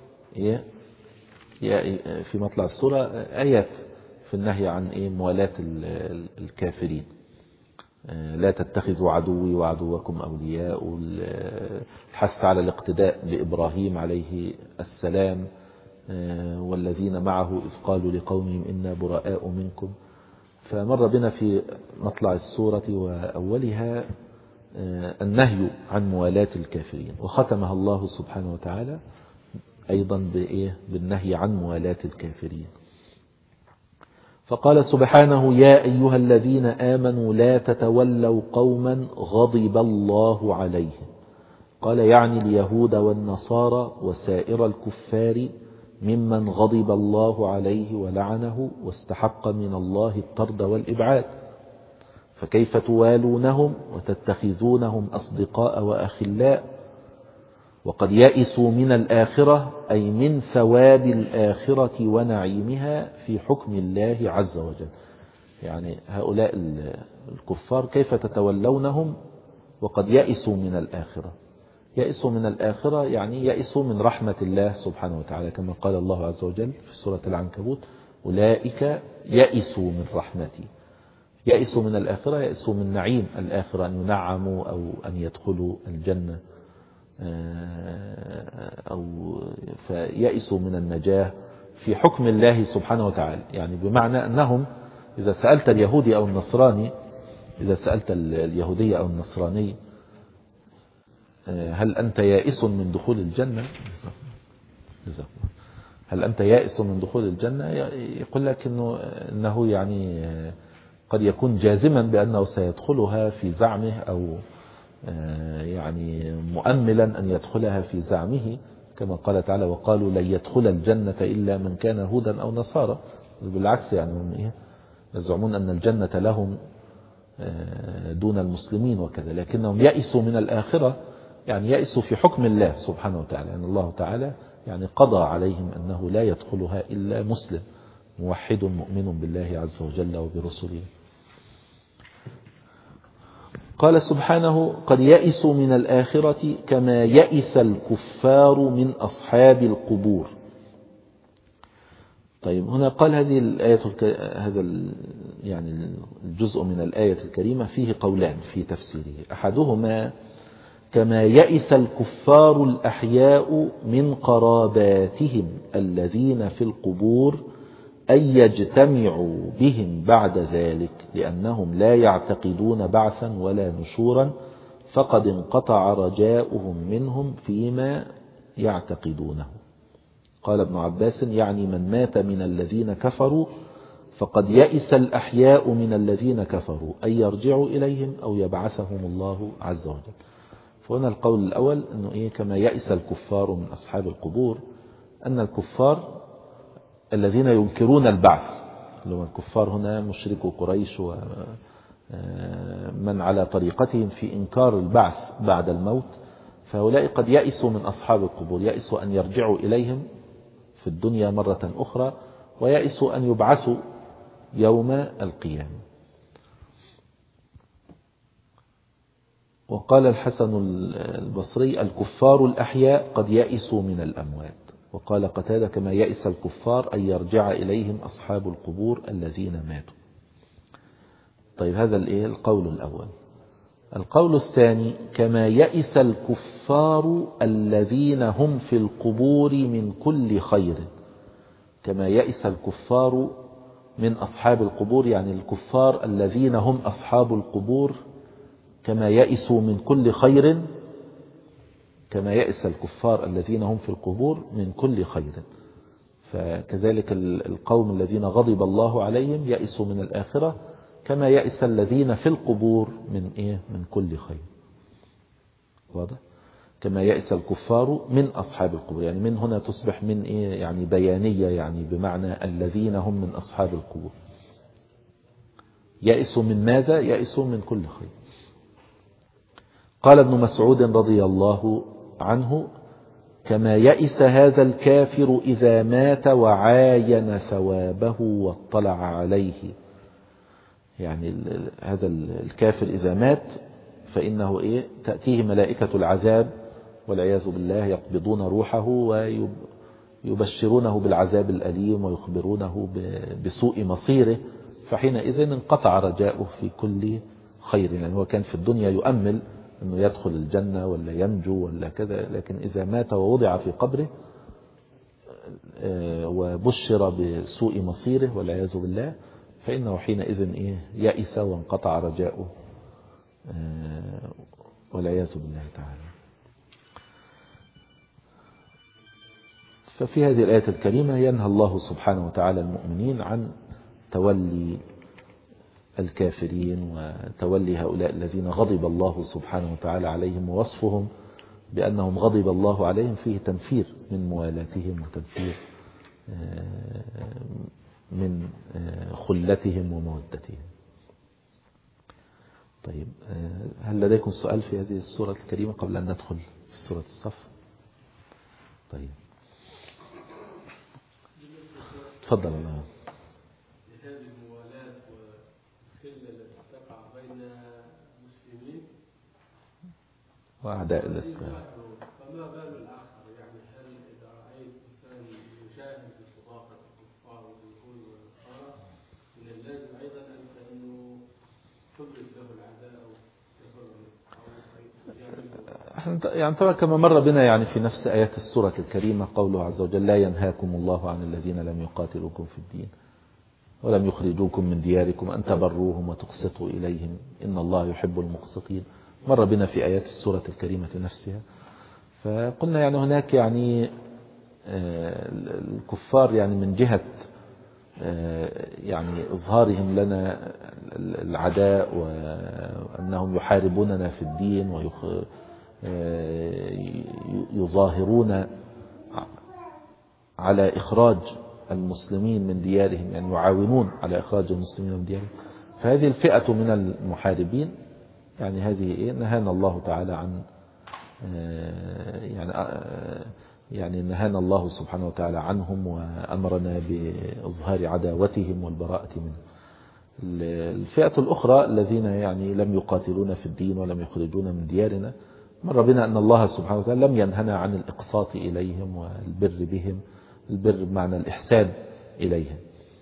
في مطلع السورة آيات في النهي عن موالاة الكافرين. لا تتخذوا عدوي وعدوكم أولياء، الحث على الاقتداء بإبراهيم عليه السلام والذين معه إذ قالوا لقومهم إنا براء منكم. فمر بنا في مطلع السورة وأولها النهي عن موالاة الكافرين، وختمها الله سبحانه وتعالى أيضا بالنهي عن موالاة الكافرين. فقال سبحانه: يا أيها الذين آمنوا لا تتولوا قوما غضب الله عليهم. قال يعني اليهود والنصارى وسائر الكفار ممن غضب الله عليه ولعنه واستحق من الله الطرد والإبعاد. فكيف توالونهم وتتخذونهم أصدقاء وأخلاء وقد يئسوا من الآخرة، أي من ثواب الآخرة ونعيمها في حكم الله عز وجل. يعني هؤلاء الكفار كيف تتولونهم وقد يئسوا من الآخرة؟ يئسوا من الآخرة يعني يئسوا من رحمة الله سبحانه وتعالى، كما قال الله عز وجل في سورة العنكبوت: أولئك يئسوا من رحمتي. يئسوا من الآخرة، يئسوا من نعيم الآخرة، أن ينعموا أو أن يدخلوا الجنة، أو فيئسوا من النجاة في حكم الله سبحانه وتعالى. يعني بمعنى أنهم إذا سألت اليهودي أو النصراني إذا سألت اليهودي أو النصراني هل أنت يائس من دخول الجنة؟ هل أنت يائس من دخول الجنة؟ يقول لك إنه, إنه يعني قد يكون جازما بأنه سيدخلها في زعمه، أو يعني مؤملا أن يدخلها في زعمه، كما قال تعالى: وقالوا لن يدخل الجنة إلا من كان هودا أو نصارى. بالعكس يعني هم إيه يزعمون أن الجنة لهم دون المسلمين وكذا، لكنهم يئسوا من الآخرة، يعني يئسوا في حكم الله سبحانه وتعالى. يعني الله تعالى يعني قضى عليهم أنه لا يدخلها إلا مسلم موحد مؤمن بالله عز وجل وبرسله. قال سبحانه قد يئسوا من الآخرة كما يئس الكفار من أصحاب القبور. طيب هنا قال هذه الآية هذا يعني الجزء من الآية الكريمة فيه قولان في تفسيره. أحدهما كما يئس الكفار الأحياء من قراباتهم الذين في القبور أن يجتمعوا بهم بعد ذلك لأنهم لا يعتقدون بعثا ولا نشورا فقد انقطع رجاؤهم منهم فيما يعتقدونه. قال ابن عباس يعني من مات من الذين كفروا فقد يئس الأحياء من الذين كفروا أن يرجعوا إليهم أو يبعثهم الله عز وجل. فهنا القول الأول أنه إيه كما يئس الكفار من أصحاب القبور، أن الكفار الذين ينكرون البعث اللي هم الكفار هنا مشركو قريش ومن على طريقتهم في إنكار البعث بعد الموت، فهؤلاء قد يئسوا من أصحاب القبور، يئسوا أن يرجعوا إليهم في الدنيا مرة أخرى ويئسوا أن يبعثوا يوم القيامة. وقال الحسن البصري الكفار الأحياء قد يئسوا من الأموات. وقال قتادة كما يئس الكفار أن يرجع إليهم أصحاب القبور الذين ماتوا. طيب هذا القول الأول. القول الثاني كما يئس الكفار الذين هم في القبور من كل خير. كما يئس الكفار من أصحاب القبور يعني الكفار الذين هم أصحاب القبور كما يئسوا من كل خير، كما يئس الكفار الذين هم في القبور من كل خير. فكذلك القوم الذين غضب الله عليهم يئسوا من الآخرة كما يئس الذين في القبور من إيه من كل خير. واضح؟ كما يئس الكفار من أصحاب القبور، يعني من هنا تصبح من إيه يعني بيانية، يعني بمعنى الذين هم من أصحاب القبور. يئسوا من ماذا؟ يئسوا من كل خير. قال ابن مسعود رضي الله عنه كما يئس هذا الكافر إذا مات وعاين ثوابه واطلع عليه. يعني هذا الكافر إذا مات فإنه إيه تأتيه ملائكة العذاب والعياذ بالله يقبضون روحه ويبشرونه بالعذاب الأليم ويخبرونه بسوء مصيره، فحينئذ انقطع رجاؤه في كل خير. يعني هو كان في الدنيا يؤمل أنه يدخل الجنة ولا ينجو ولا كذا، لكن إذا مات ووضع في قبره وبشر بسوء مصيره والعياذ بالله فإنه حينئذ إيه يئس وانقطع رجاؤه والعياذ بالله تعالى. ففي هذه الآية الكريمة ينهى الله سبحانه وتعالى المؤمنين عن تولي الكافرين وتولي هؤلاء الذين غضب الله سبحانه وتعالى عليهم، ووصفهم بأنهم غضب الله عليهم فيه تنفير من موالاتهم وتنفير من خلتهم ومودتهم. طيب هل لديكم سؤال في هذه السورة الكريمة قبل أن ندخل في سورة الصف؟ طيب تفضل. الله هذه الموالاة والخلة التي تقع بين المسلمين وأعداء الإسلام، فما بال الآخر؟ يعني هل إذا رأيت إنسان يشاهد بصداقة الكفار واليهود والنصارى من اللازم أيضا أنه تبرز له العداء أو يعني طبعا كما مر بنا يعني في نفس آيات السورة الكريمة قوله عز وجل لا ينهاكم الله عن الذين لم يقاتلوكم في الدين ولم يخرجوكم من دياركم أن تبروهم وتقسطوا إليهم إن الله يحب المقسطين. مر بنا في آيات السورة الكريمة نفسها. فقلنا يعني هناك يعني الكفار يعني من جهة يعني إظهارهم لنا العداء وأنهم يحاربوننا في الدين ويظاهرون على إخراج المسلمين من ديارهم، يعني يعاونون على إخراج المسلمين من ديارهم. فهذه الفئة من المحاربين يعني هذه إيه نهانا الله تعالى عن يعني يعني نهانا الله سبحانه وتعالى عنهم وأمرنا بإظهار عداوتهم والبراءة منهم. الفئة الأخرى الذين يعني لم يقاتلون في الدين ولم يخرجون من ديارنا، مر بنا أن الله سبحانه وتعالى لم ينهنا عن الإقساط إليهم والبر بهم، البر بمعنى الإحسان إليهم.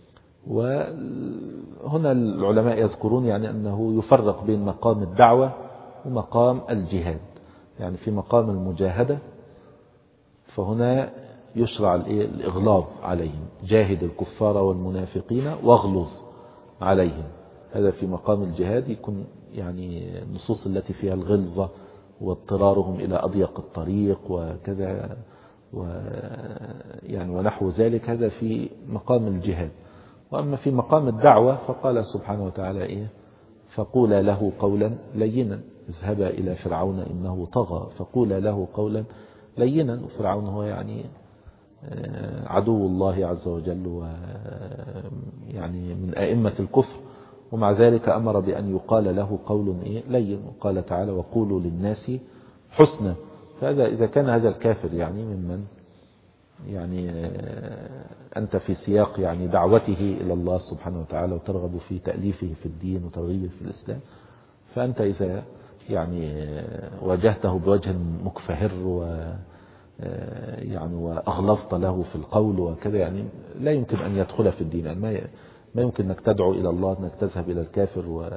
وهنا العلماء يذكرون يعني أنه يفرق بين مقام الدعوة ومقام الجهاد. يعني في مقام المجاهدة فهنا يشرع الإغلاظ عليهم، جاهد الكفار والمنافقين واغلظ عليهم. هذا في مقام الجهاد يكون يعني النصوص التي فيها الغلظة واضطرارهم إلى أضيق الطريق وكذا ويعني ونحو ذلك، هذا في مقام الجهاد. وأما في مقام الدعوة فقال سبحانه وتعالى إيه؟ فقولا له قولا لينا، اذهبا إلى فرعون إنه طغى فقولا له قولا لينا. وفرعون هو يعني عدو الله عز وجل ويعني من أئمة الكفر، ومع ذلك أمر بأن يقال له قول إيه؟ لين. وقال تعالى وقولوا للناس حسنا. فهذا إذا كان هذا الكافر يعني ممن يعني أنت في سياق يعني دعوته إلى الله سبحانه وتعالى وترغب في تأليفه في الدين وترغيبه في الإسلام، فأنت إذا يعني واجهته بوجه مكفهر و يعني وأغلظت له في القول وكذا، يعني لا يمكن أن يدخل في الدين. يعني ما ما يمكن أنك تدعو إلى الله أنك تذهب إلى الكافر و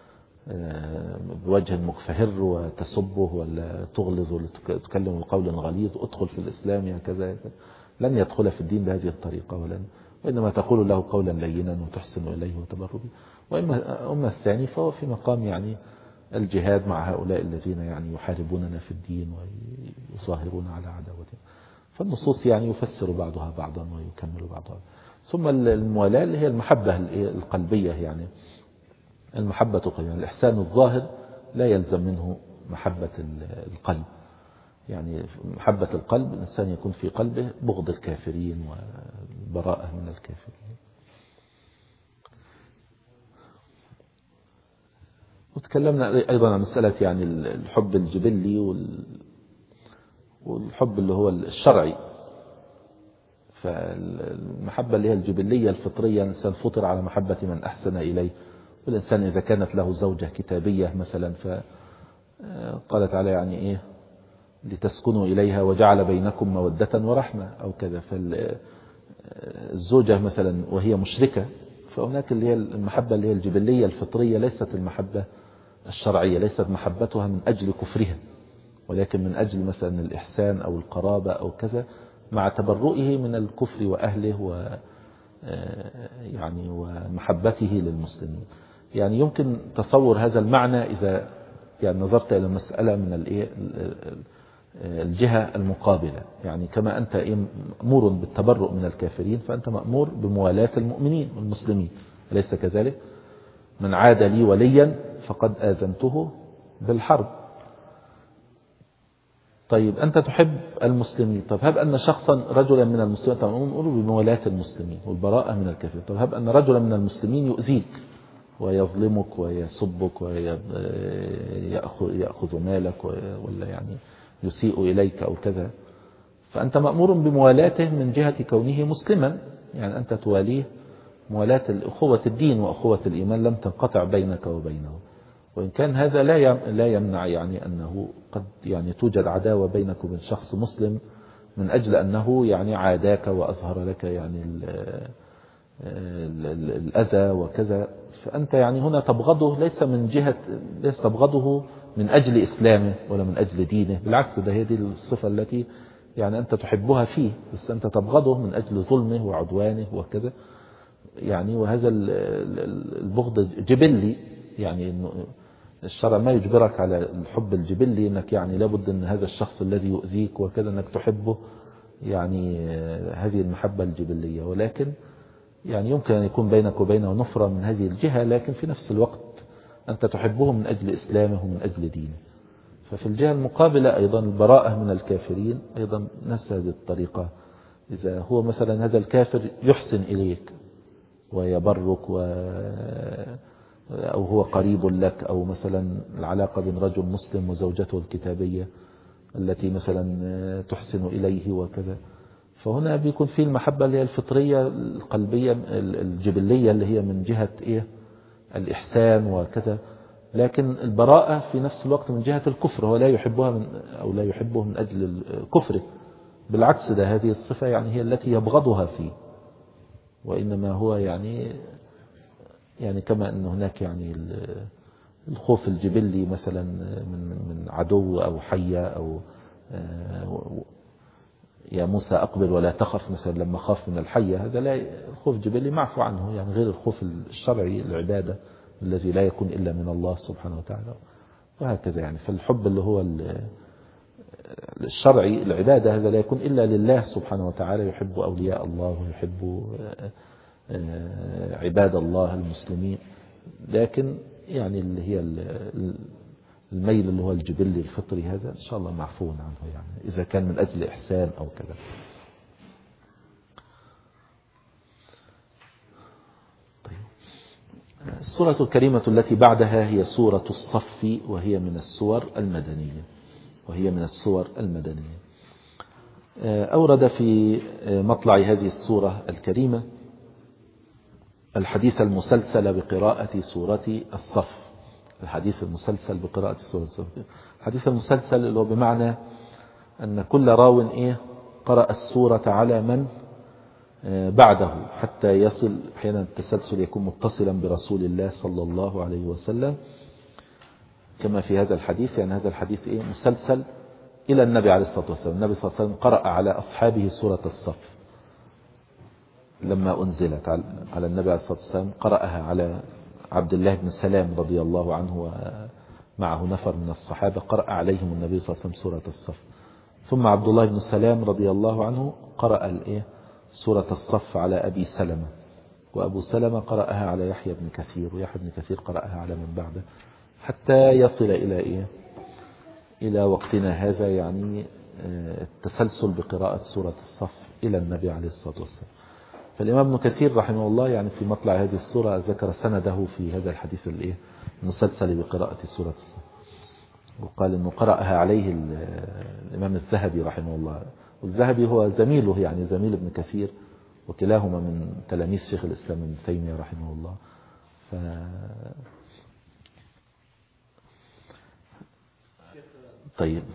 بوجه مكفهر وتسبه ولا تغلظ ولا تكلم بقول غليظ ادخل في الإسلام يا كذا، لن يدخل في الدين بهذه الطريقة، ولن وإنما تقول له قولا لينا وتحسن إليه وتبر به. وإما أما الثاني فهو في مقام يعني الجهاد مع هؤلاء الذين يعني يحاربوننا في الدين ويصاهرون على عداوتنا. فالنصوص يعني يفسر بعضها بعضا ويكمل بعضها. ثم الموالاة اللي هي المحبة القلبية، يعني المحبة القلبية. الإحسان الظاهر لا يلزم منه محبة القلب. يعني محبة القلب الإنسان يكون في قلبه بغض الكافرين والبراءة من الكافرين. وتكلمنا أيضا عن مسألة يعني الحب الجبلي والحب اللي هو الشرعي. فالمحبة اللي هي الجبلية الفطرية، الإنسان فطر على محبة من أحسن إليه. والإنسان إذا كانت له زوجة كتابية مثلا فقال تعالى يعني إيه لتسكنوا إليها وجعل بينكم مودة ورحمة أو كذا. فالزوجة مثلا وهي مشركة فهناك اللي هي المحبة اللي هي الجبلية الفطرية، ليست المحبة الشرعية، ليست محبتها من أجل كفرها ولكن من أجل مثلا الإحسان أو القرابة أو كذا، مع تبرؤه من الكفر وأهله و يعني ومحبته للمسلمين. يعني يمكن تصور هذا المعنى إذا يعني نظرت إلى المسألة من الإيه الجهة المقابلة. يعني كما أنت مأمور بالتبرؤ من الكافرين فأنت مأمور بموالاة المؤمنين والمسلمين، أليس كذلك؟ من عاد لي وليا فقد آذنته بالحرب. طيب أنت تحب المسلمين، طب هب أن شخصا رجلا من المسلمين، طبعا نقول بموالاة المسلمين والبراءة من الكافرين. طب هب أن رجلا من المسلمين يؤذيك ويظلمك ويسبك ويأخذ مالك ولا يعني يسيء إليك أو كذا، فأنت مأمور بموالاته من جهة كونه مسلما. يعني أنت تواليه موالاة أخوة الدين وأخوة الإيمان لم تنقطع بينك وبينه. وإن كان هذا لا لا يمنع يعني أنه قد يعني توجد عداوة بينك وبين شخص مسلم من أجل أنه يعني عاداك وأظهر لك يعني ال ال ال الأذى وكذا، فأنت يعني هنا تبغضه ليس من جهة ليس تبغضه من أجل إسلامه ولا من أجل دينه، بالعكس ده هي دي الصفة التي يعني أنت تحبها فيه، بس أنت تبغضه من أجل ظلمه وعدوانه وكذا. يعني وهذا البغض جبلي، يعني الشرع ما يجبرك على الحب الجبلي انك يعني لابد ان هذا الشخص الذي يؤذيك وكذا انك تحبه، يعني هذه المحبة الجبلية. ولكن يعني يمكن ان يكون بينك وبينه نفرة من هذه الجهة، لكن في نفس الوقت انت تحبه من اجل اسلامه ومن اجل دينه. ففي الجهة المقابلة ايضا البراءة من الكافرين ايضا نفس هذه الطريقة. اذا هو مثلا هذا الكافر يحسن اليك ويبرك و أو هو قريب لك، أو مثلا العلاقة بين رجل مسلم وزوجته الكتابية التي مثلا تحسن إليه وكذا، فهنا بيكون في المحبة اللي هي الفطرية القلبية الجبلية اللي هي من جهة إيه الإحسان وكذا، لكن البراءة في نفس الوقت من جهة الكفر، هو لا يحبها من أو لا يحبه من أجل كفره، بالعكس ده هذه الصفة يعني هي التي يبغضها فيه، وإنما هو يعني يعني كما أن هناك يعني الخوف الجبلي مثلا من من عدو أو حية أو يا موسى أقبل ولا تخف مثلا لما خاف من الحية، هذا لا الخوف الجبلي معفو عنه، يعني غير الخوف الشرعي العبادة الذي لا يكون إلا من الله سبحانه وتعالى، وهكذا يعني. فالحب اللي هو الشرعي العبادة هذا لا يكون إلا لله سبحانه وتعالى، يحب أولياء الله ويحب عباد الله المسلمين، لكن يعني اللي هي الميل اللي هو الجبلي الفطري هذا إن شاء الله معفو عنه، يعني إذا كان من أجل إحسان أو كذا. طيب. السورة الكريمة التي بعدها هي سورة الصف، وهي من السور المدنية وهي من السور المدنية. أورد في مطلع هذه السورة الكريمة الحديث المسلسل بقراءة سورة الصف. الحديث المسلسل بقراءة سورة الصف، الحديث المسلسل اللي هو بمعنى أن كل راو إيه قرأ السورة على من بعده حتى يصل، أحيانا التسلسل يكون متصلا برسول الله صلى الله عليه وسلم كما في هذا الحديث، يعني هذا الحديث إيه مسلسل إلى النبي عليه الصلاة والسلام. النبي صلى الله عليه وسلم قرأ على أصحابه سورة الصف لما أنزلت على النبي عليه الصلاة والسلام، قرأها على عبد الله بن سلام رضي الله عنه ومعه نفر من الصحابة، قرأ عليهم النبي صلى الله عليه وسلم سورة الصف. ثم عبد الله بن سلام رضي الله عنه قرأ الإيه سورة الصف على أبي سلمة، وأبو سلمة قرأها على يحيى بن كثير، ويحيى بن كثير قرأها على من بعده، حتى يصل إلى إيه إلى وقتنا هذا، يعني التسلسل بقراءة سورة الصف إلى النبي عليه الصلاة والسلام. فالإمام ابن كثير رحمه الله يعني في مطلع هذه السورة ذكر سنده في هذا الحديث الإيه المسلسل بقراءة سورة الصف، وقال إنه قرأها عليه الإمام الذهبي رحمه الله، والذهبي هو زميله يعني زميل ابن كثير، وكلاهما من تلاميذ شيخ الإسلام ابن تيمية رحمه الله. ف طيب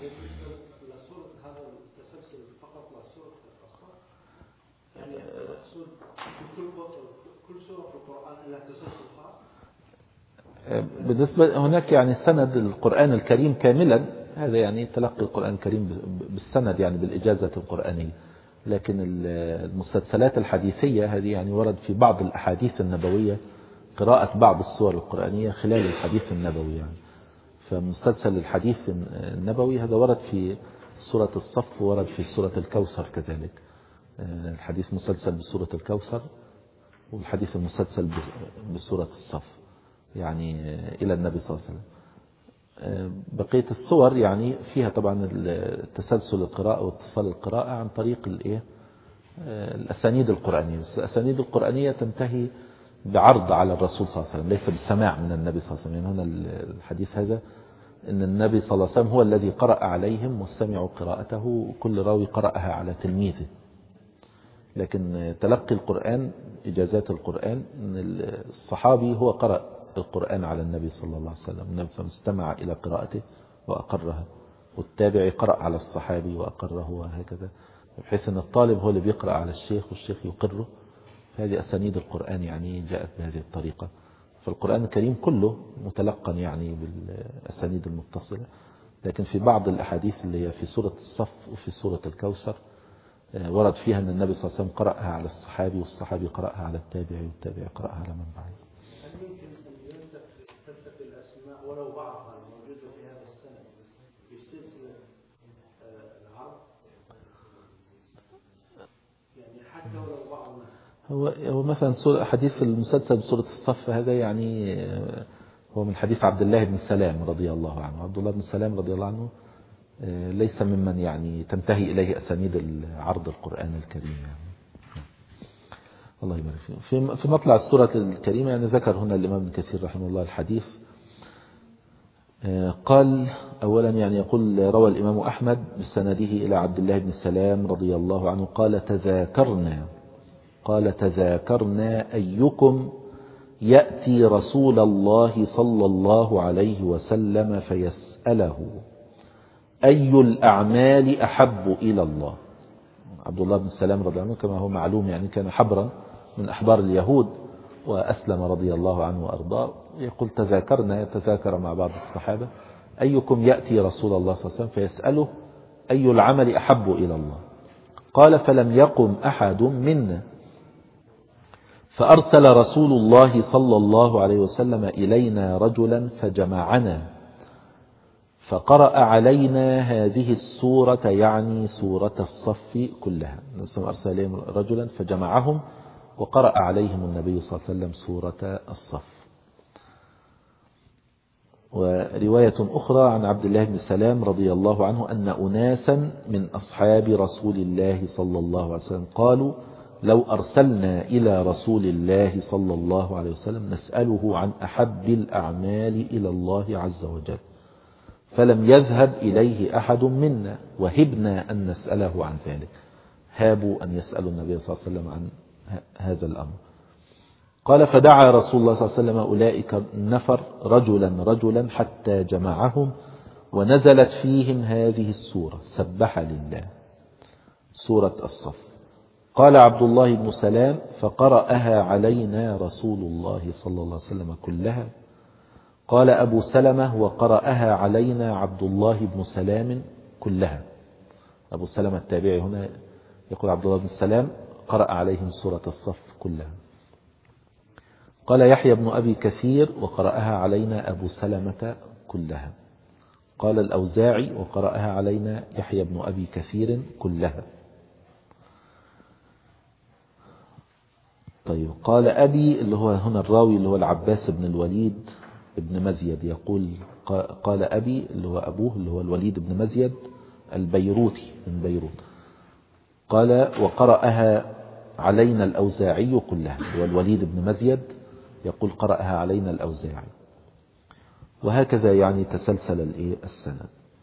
بالنسبة هناك يعني سند القرآن الكريم كاملا، هذا يعني تلقي القرآن الكريم بالسند يعني بالإجازة القرآنية، لكن المسلسلات الحديثية هذه يعني ورد في بعض الأحاديث النبوية قراءة بعض السور القرآنية خلال الحديث النبوي يعني. فمسلسل الحديث النبوي هذا ورد في سورة الصف، ورد في سورة الكوثر كذلك، الحديث مسلسل بسورة الكوثر، والحديث المسلسل بسورة الصف يعني إلى النبي صلى الله عليه وسلم. بقية الصور يعني فيها طبعا التسلسل القراءة واتصال القراءة عن طريق الإيه الأسانيد القرآنية، بس الأسانيد القرآنية تنتهي بعرض على الرسول صلى الله عليه وسلم، ليس بالسماع من النبي صلى الله عليه وسلم. يعني هنا الحديث هذا إن النبي صلى الله عليه وسلم هو الذي قرأ عليهم واستمعوا قراءته، وكل راوي قرأها على تلميذه. لكن تلقي القرآن إجازات القرآن إن الصحابي هو قرأ القرآن على النبي صلى الله عليه وسلم، النبي صلى الله عليه وسلم استمع إلى قراءته وأقرها، والتابعي قرأ على الصحابي وأقره، وهكذا، بحيث أن الطالب هو اللي بيقرأ على الشيخ والشيخ يقره. هذه أسانيد القرآن يعني جاءت بهذه الطريقة. فالقرآن الكريم كله متلقن يعني بالأسانيد المتصلة، لكن في بعض الأحاديث اللي هي في سورة الصف وفي سورة الكوثر ورد فيها أن النبي صلى الله عليه وسلم قرأها على الصحابي، والصحابي قرأها على التابعي، والتابعي قرأها على من بعده. هل يمكن أن تلتقي الأسماء ولو بعضها الموجودة في هذا السنة في سلسلة العرب، يعني حتى ولو بعضها؟ هو هو مثلا حديث المسلسل بسورة الصف هذا يعني هو من حديث عبد الله بن سلام رضي الله عنه. عبد الله بن سلام رضي الله عنه ليس ممن يعني تنتهي إليه أسانيد عرض القرآن الكريم يعني. الله يبارك فيه. في مطلع السورة الكريمة يعني ذكر هنا الإمام ابن كثير رحمه الله الحديث، قال أولا يعني يقول روى الإمام أحمد بسنده إلى عبد الله بن سلام رضي الله عنه قال تذاكرنا قال تذاكرنا أيكم يأتي رسول الله صلى الله عليه وسلم فيسأله أي الأعمال أحب إلى الله. عبد الله بن السلام رضي الله عنه كما هو معلوم يعني كان حبرا من أحبار اليهود وأسلم رضي الله عنه وأرضاه. يقول تذاكرنا يتذاكر مع بعض الصحابة أيكم يأتي رسول الله صلى الله عليه وسلم فيسأله أي العمل أحب إلى الله. قال فلم يقم أحد منا فأرسل رسول الله صلى الله عليه وسلم إلينا رجلا فجمعنا فقرأ علينا هذه السورة يعني سورة الصف كلها. أرسل إليهم رجلا فجمعهم وقرأ عليهم النبي صلى الله عليه وسلم سورة الصف. ورواية أخرى عن عبد الله بن سلام رضي الله عنه أن أناسا من أصحاب رسول الله صلى الله عليه وسلم قالوا لو أرسلنا إلى رسول الله صلى الله عليه وسلم نسأله عن أحب الأعمال إلى الله عز وجل فلم يذهب إليه أحد منا وهبنا أن نسأله عن ذلك. هابوا أن يسألوا النبي صلى الله عليه وسلم عن هذا الأمر. قال فدعا رسول الله صلى الله عليه وسلم أولئك النفر رجلا رجلا حتى جمعهم ونزلت فيهم هذه السورة سبح لله سورة الصف. قال عبد الله بن سلام فقرأها علينا رسول الله صلى الله عليه وسلم كلها. قال أبو سلمة وقرأها علينا عبد الله بن سلام كلها. أبو سلمة التابعي هنا يقول عبد الله بن سلام قرأ عليهم سورة الصف كلها. قال يحيى بن أبي كثير وقرأها علينا أبو سلمة كلها. قال الأوزاعي وقرأها علينا يحيى بن أبي كثير كلها. طيب قال أبي اللي هو هنا الراوي اللي هو العباس بن الوليد ابن مزيد يقول قال أبي اللي هو أبوه اللي هو الوليد بن مزيد البيروتي من بيروت قال وقرأها علينا الأوزاعي كلها. هو الوليد بن مزيد يقول قرأها علينا الأوزاعي. وهكذا يعني تسلسل السند.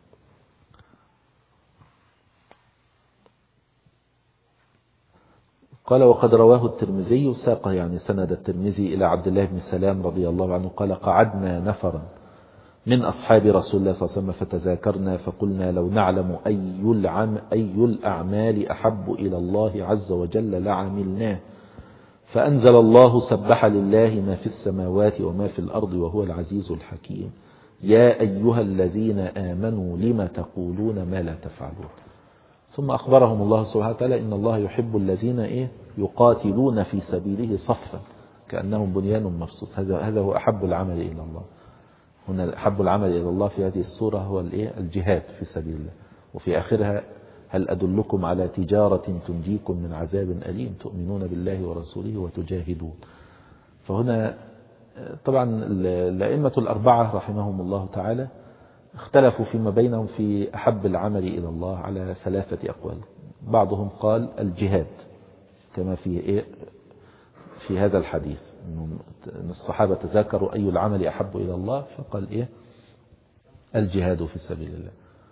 قال وقد رواه الترمذي ساق يعني سند الترمذي إلى عبد الله بن سلام رضي الله عنه قال قعدنا نفرا من أصحاب رسول الله صلى الله عليه وسلم فتذاكرنا فقلنا لو نعلم أي العم أي الأعمال أحب إلى الله عز وجل لعملناه فأنزل الله سبح لله ما في السماوات وما في الأرض وهو العزيز الحكيم يا أيها الذين آمنوا لم تقولون ما لا تفعلون. ثم أخبرهم الله سبحانه وتعالى إن الله يحب الذين إيه يقاتلون في سبيله صفا كأنهم بنيان مرصوص. هذا هذا هو أحب العمل إلى الله. هنا أحب العمل إلى الله في هذه السورة هو الإيه الجهاد في سبيل الله. وفي آخرها هل أدلكم على تجارة تنجيكم من عذاب أليم تؤمنون بالله ورسوله وتجاهدون. فهنا طبعا الأئمة الأربعة رحمهم الله تعالى اختلفوا فيما بينهم في أحب العمل إلى الله على ثلاثة أقوال. بعضهم قال الجهاد كما في إيه في هذا الحديث أن الصحابة تذاكروا أي العمل أحب إلى الله فقال إيه الجهاد في سبيل الله.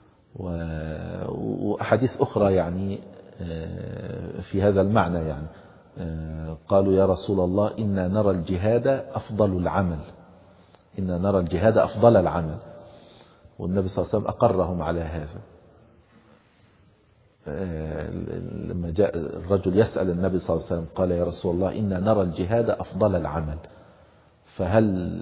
وأحاديث أخرى يعني في هذا المعنى يعني قالوا يا رسول الله إنا نرى الجهاد أفضل العمل إنا نرى الجهاد أفضل العمل والنبي صلى الله عليه وسلم أقرهم على هذا. لما جاء الرجل يسأل النبي صلى الله عليه وسلم قال يا رسول الله إنا نرى الجهاد أفضل العمل فهل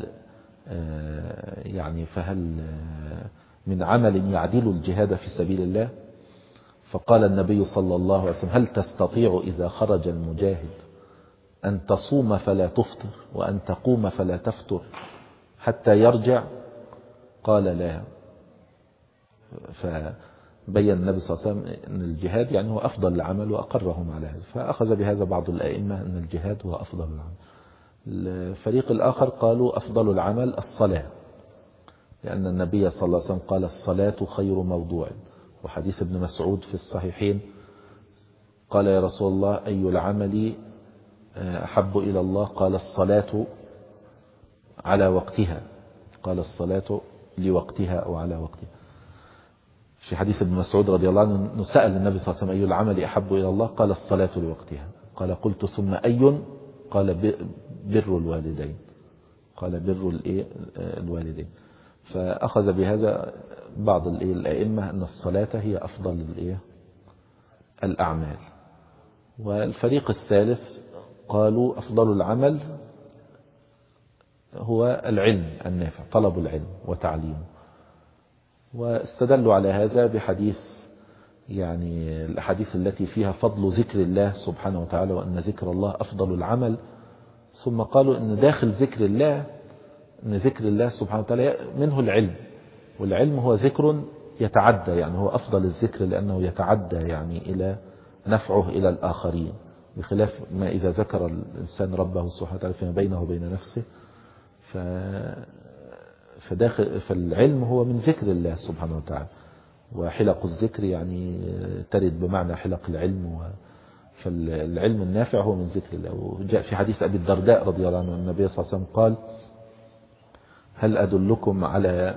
يعني فهل من عمل يعدل الجهاد في سبيل الله؟ فقال النبي صلى الله عليه وسلم هل تستطيع إذا خرج المجاهد أن تصوم فلا تفطر وأن تقوم فلا تفتر حتى يرجع؟ قال لا. فبين النبي صلى الله عليه وسلم أن الجهاد يعني هو أفضل العمل وأقرهم على هذا. فأخذ بهذا بعض الأئمة أن الجهاد هو أفضل العمل. الفريق الآخر قالوا أفضل العمل الصلاة لأن النبي صلى الله عليه وسلم قال الصلاة خير موضوع. وحديث ابن مسعود في الصحيحين قال يا رسول الله أي العمل أحب إلى الله؟ قال الصلاة على وقتها قال الصلاة لوقتها أو على وقتها. في حديث ابن مسعود رضي الله عنه نسأل النبي صلى الله عليه وسلم أي العمل أحب إلى الله؟ قال الصلاة لوقتها. قال قلت ثم أي؟ قال بر الوالدين. قال بر الإيه الوالدين. فأخذ بهذا بعض الإيه الأئمة أن الصلاة هي أفضل الإيه الأعمال. والفريق الثالث قالوا أفضل العمل هو العلم النافع، طلب العلم وتعليمه. واستدلوا على هذا بحديث يعني الأحاديث التي فيها فضل ذكر الله سبحانه وتعالى، وأن ذكر الله أفضل العمل. ثم قالوا أن داخل ذكر الله أن ذكر الله سبحانه وتعالى منه العلم، والعلم هو ذكر يتعدى، يعني هو أفضل الذكر لأنه يتعدى يعني إلى نفعه إلى الآخرين، بخلاف ما إذا ذكر الإنسان ربه سبحانه وتعالى فيما بينه وبين نفسه. ف... فداخل فالعلم هو من ذكر الله سبحانه وتعالى. وحلق الذكر يعني ترد بمعنى حلق العلم و... فالعلم النافع هو من ذكر الله. وجاء في حديث أبي الدرداء رضي الله عنه النبي صلى الله عليه وسلم قال هل أدلكم على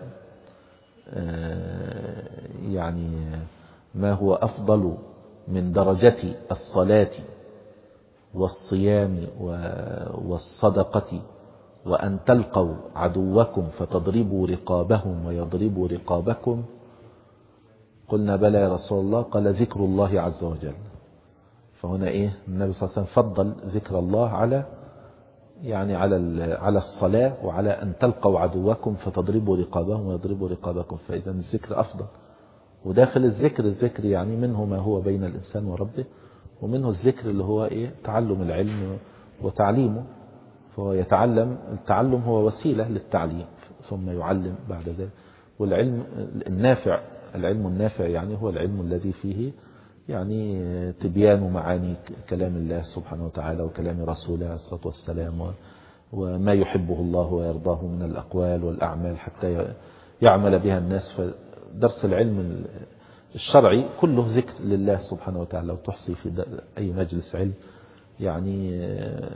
يعني ما هو أفضل من درجة الصلاة والصيام والصدقة وأن تلقوا عدوكم فتضربوا رقابهم ويضربوا رقابكم؟ قلنا بلى يا رسول الله. قال ذكر الله عز وجل. فهنا إيه النبي صلى الله عليه وسلم فضل ذكر الله على يعني على على الصلاة وعلى أن تلقوا عدوكم فتضربوا رقابهم ويضربوا رقابكم. فإذا الذكر أفضل. وداخل الذكر الذكر يعني منه ما هو بين الإنسان وربه، ومنه الذكر اللي هو إيه تعلم العلم وتعليمه. فهو يتعلم، التعلم هو وسيلة للتعليم ثم يعلم بعد ذلك. والعلم النافع، العلم النافع يعني هو العلم الذي فيه يعني تبيان معاني كلام الله سبحانه وتعالى وكلام رسوله عليه الصلاة والسلام وما يحبه الله ويرضاه من الأقوال والأعمال حتى يعمل بها الناس. فدرس العلم الشرعي كله ذكر لله سبحانه وتعالى. وتحصي في أي مجلس علم يعني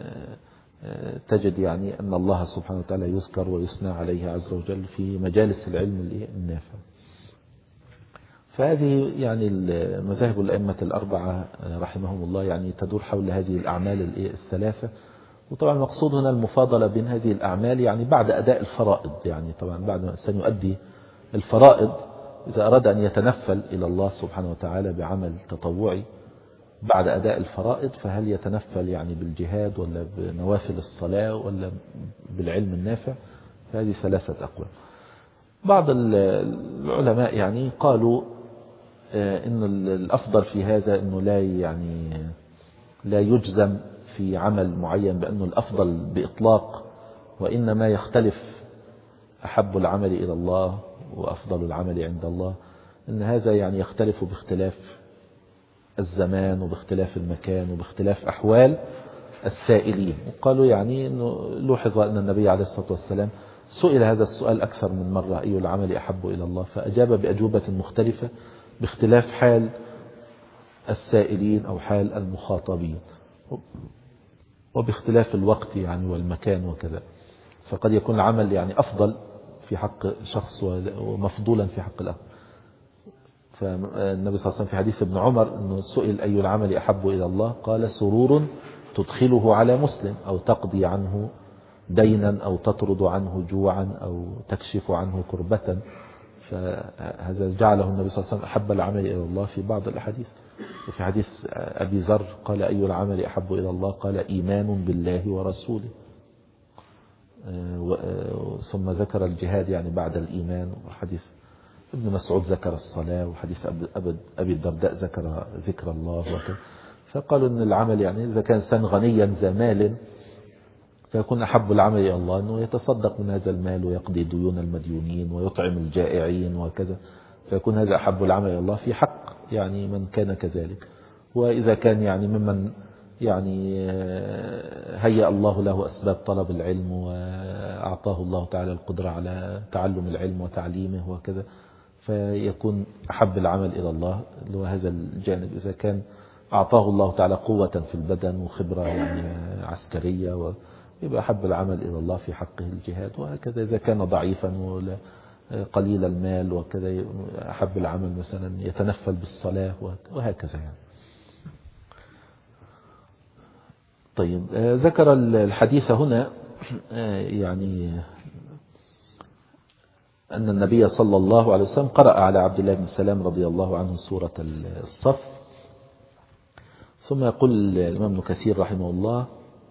تجد يعني أن الله سبحانه وتعالى يذكر ويثنى عليه عز وجل في مجالس العلم النافع. فهذه يعني مذاهب الأئمة الأربعة رحمهم الله يعني تدور حول هذه الأعمال الثلاثة. وطبعا المقصود هنا المفاضلة بين هذه الأعمال يعني بعد أداء الفرائض. يعني طبعا بعد ما الإنسان يؤدي الفرائض إذا أراد أن يتنفل إلى الله سبحانه وتعالى بعمل تطوعي بعد أداء الفرائض، فهل يتنفل يعني بالجهاد ولا بنوافل الصلاة ولا بالعلم النافع؟ فهذه ثلاثة أقوال. بعض العلماء يعني قالوا إن الأفضل في هذا إنه لا يعني لا يجزم في عمل معين بأنه الأفضل بإطلاق، وإنما يختلف أحب العمل إلى الله وأفضل العمل عند الله. إن هذا يعني يختلف باختلاف الزمان وباختلاف المكان وباختلاف أحوال السائلين. وقالوا يعني إنه لوحظ أن النبي عليه الصلاة والسلام سئل هذا السؤال أكثر من مرة أي العمل أحب إلى الله، فأجاب بأجوبة مختلفة باختلاف حال السائلين أو حال المخاطبين وباختلاف الوقت يعني والمكان وكذا. فقد يكون العمل يعني أفضل في حق شخص ومفضولا في حق الآخر. فالنبي صلى الله عليه وسلم في حديث ابن عمر أنه سئل أي العمل أحب إلى الله قال سرور تدخله على مسلم أو تقضي عنه دينا أو تطرد عنه جوعا أو تكشف عنه كربة. فهذا جعله النبي صلى الله عليه وسلم أحب العمل إلى الله في بعض الأحاديث. وفي حديث أبي ذر قال أي العمل أحب إلى الله قال إيمان بالله ورسوله. ثم ذكر الجهاد يعني بعد الإيمان. وحديث ابن مسعود ذكر الصلاة. وحديث أبي الدرداء ذكر ذكر الله وكذا. فقالوا أن العمل يعني إذا كان إنسان غنيا ذا مال فيكون أحب العمل إلى الله أنه يتصدق من هذا المال ويقضي ديون المديونين ويطعم الجائعين وكذا. فيكون هذا أحب العمل إلى الله في حق يعني من كان كذلك. وإذا كان يعني ممن يعني هيأ الله له أسباب طلب العلم وأعطاه الله تعالى القدرة على تعلم العلم وتعليمه وكذا، فيكون أحب العمل إلى الله اللي هو هذا الجانب. إذا كان أعطاه الله تعالى قوة في البدن وخبرة يعني عسكرية يبقى أحب العمل إلى الله في حقه الجهاد. وهكذا إذا كان ضعيفا ولا قليل المال وكذا أحب العمل مثلا يتنفل بالصلاة وهكذا يعني. طيب ذكر الحديث هنا يعني أن النبي صلى الله عليه وسلم قرأ على عبد الله بن سلام رضي الله عنه سورة الصف. ثم يقول الإمام ابن كثير رحمه الله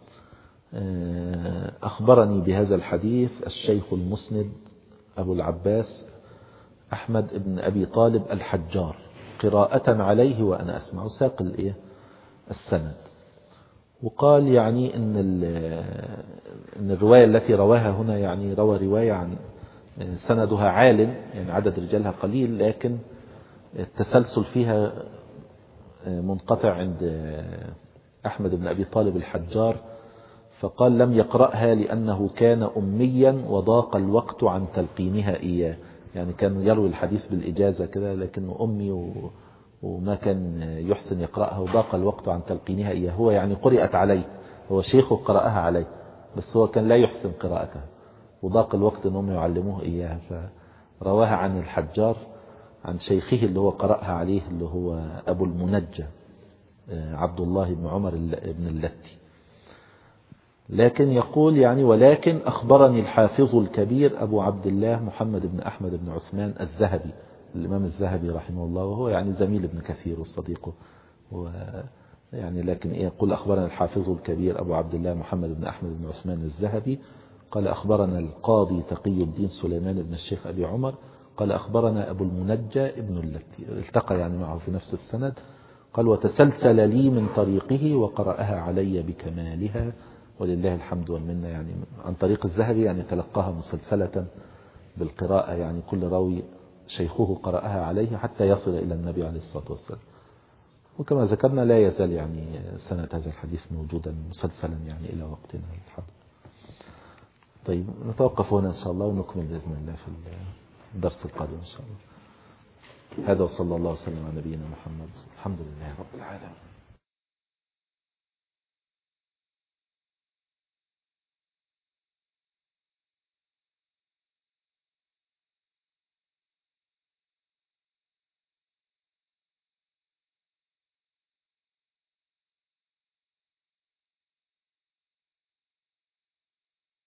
أخبرني بهذا الحديث الشيخ المسند أبو العباس أحمد بن أبي طالب الحجار قراءة عليه وأنا أسمع. ساق الإيه السند. وقال يعني إن, إن الرواية التي رواها هنا يعني روى رواية عن سندها عال، يعني عدد رجالها قليل، لكن التسلسل فيها منقطع عند أحمد بن أبي طالب الحجار. فقال لم يقرأها لأنه كان أميا وضاق الوقت عن تلقينها إياه، يعني كان يروي الحديث بالإجازة كده لكنه أمي وما كان يحسن يقرأها وضاق الوقت عن تلقينها إياه. هو يعني قرأت عليه، هو شيخه قرأها عليه بس هو كان لا يحسن قراءتها وضاق الوقت أنهم يعلموه إياها، فرواها عن الحجار عن شيخه اللي هو قرأها عليه اللي هو أبو المنجى عبد الله بن عمر بن اللتي. لكن يقول يعني ولكن أخبرني الحافظ الكبير أبو عبد الله محمد بن أحمد بن عثمان الذهبي، الإمام الذهبي رحمه الله، وهو يعني زميل ابن كثير وصديقه يعني. لكن يقول أخبرنا الحافظ الكبير أبو عبد الله محمد بن أحمد بن عثمان الذهبي قال أخبرنا القاضي تقي الدين سليمان بن الشيخ أبي عمر قال أخبرنا أبو المنجى ابن اللتي، التقى يعني معه في نفس السند. قال وتسلسل لي من طريقه وقرأها علي بكمالها ولله الحمد والمنة، يعني عن طريق الذهبي يعني تلقاها مسلسلة بالقراءة، يعني كل راوي شيخه قرأها عليه حتى يصل إلى النبي عليه الصلاة والسلام. وكما ذكرنا لا يزال يعني سنة هذا الحديث موجودا مسلسلا يعني إلى وقتنا الحاضر. طيب نتوقف هنا إن شاء الله ونكمل بإذن الله في الدرس القادم إن شاء الله. هذا وصلى الله وسلم على نبينا محمد. الحمد لله رب العالمين.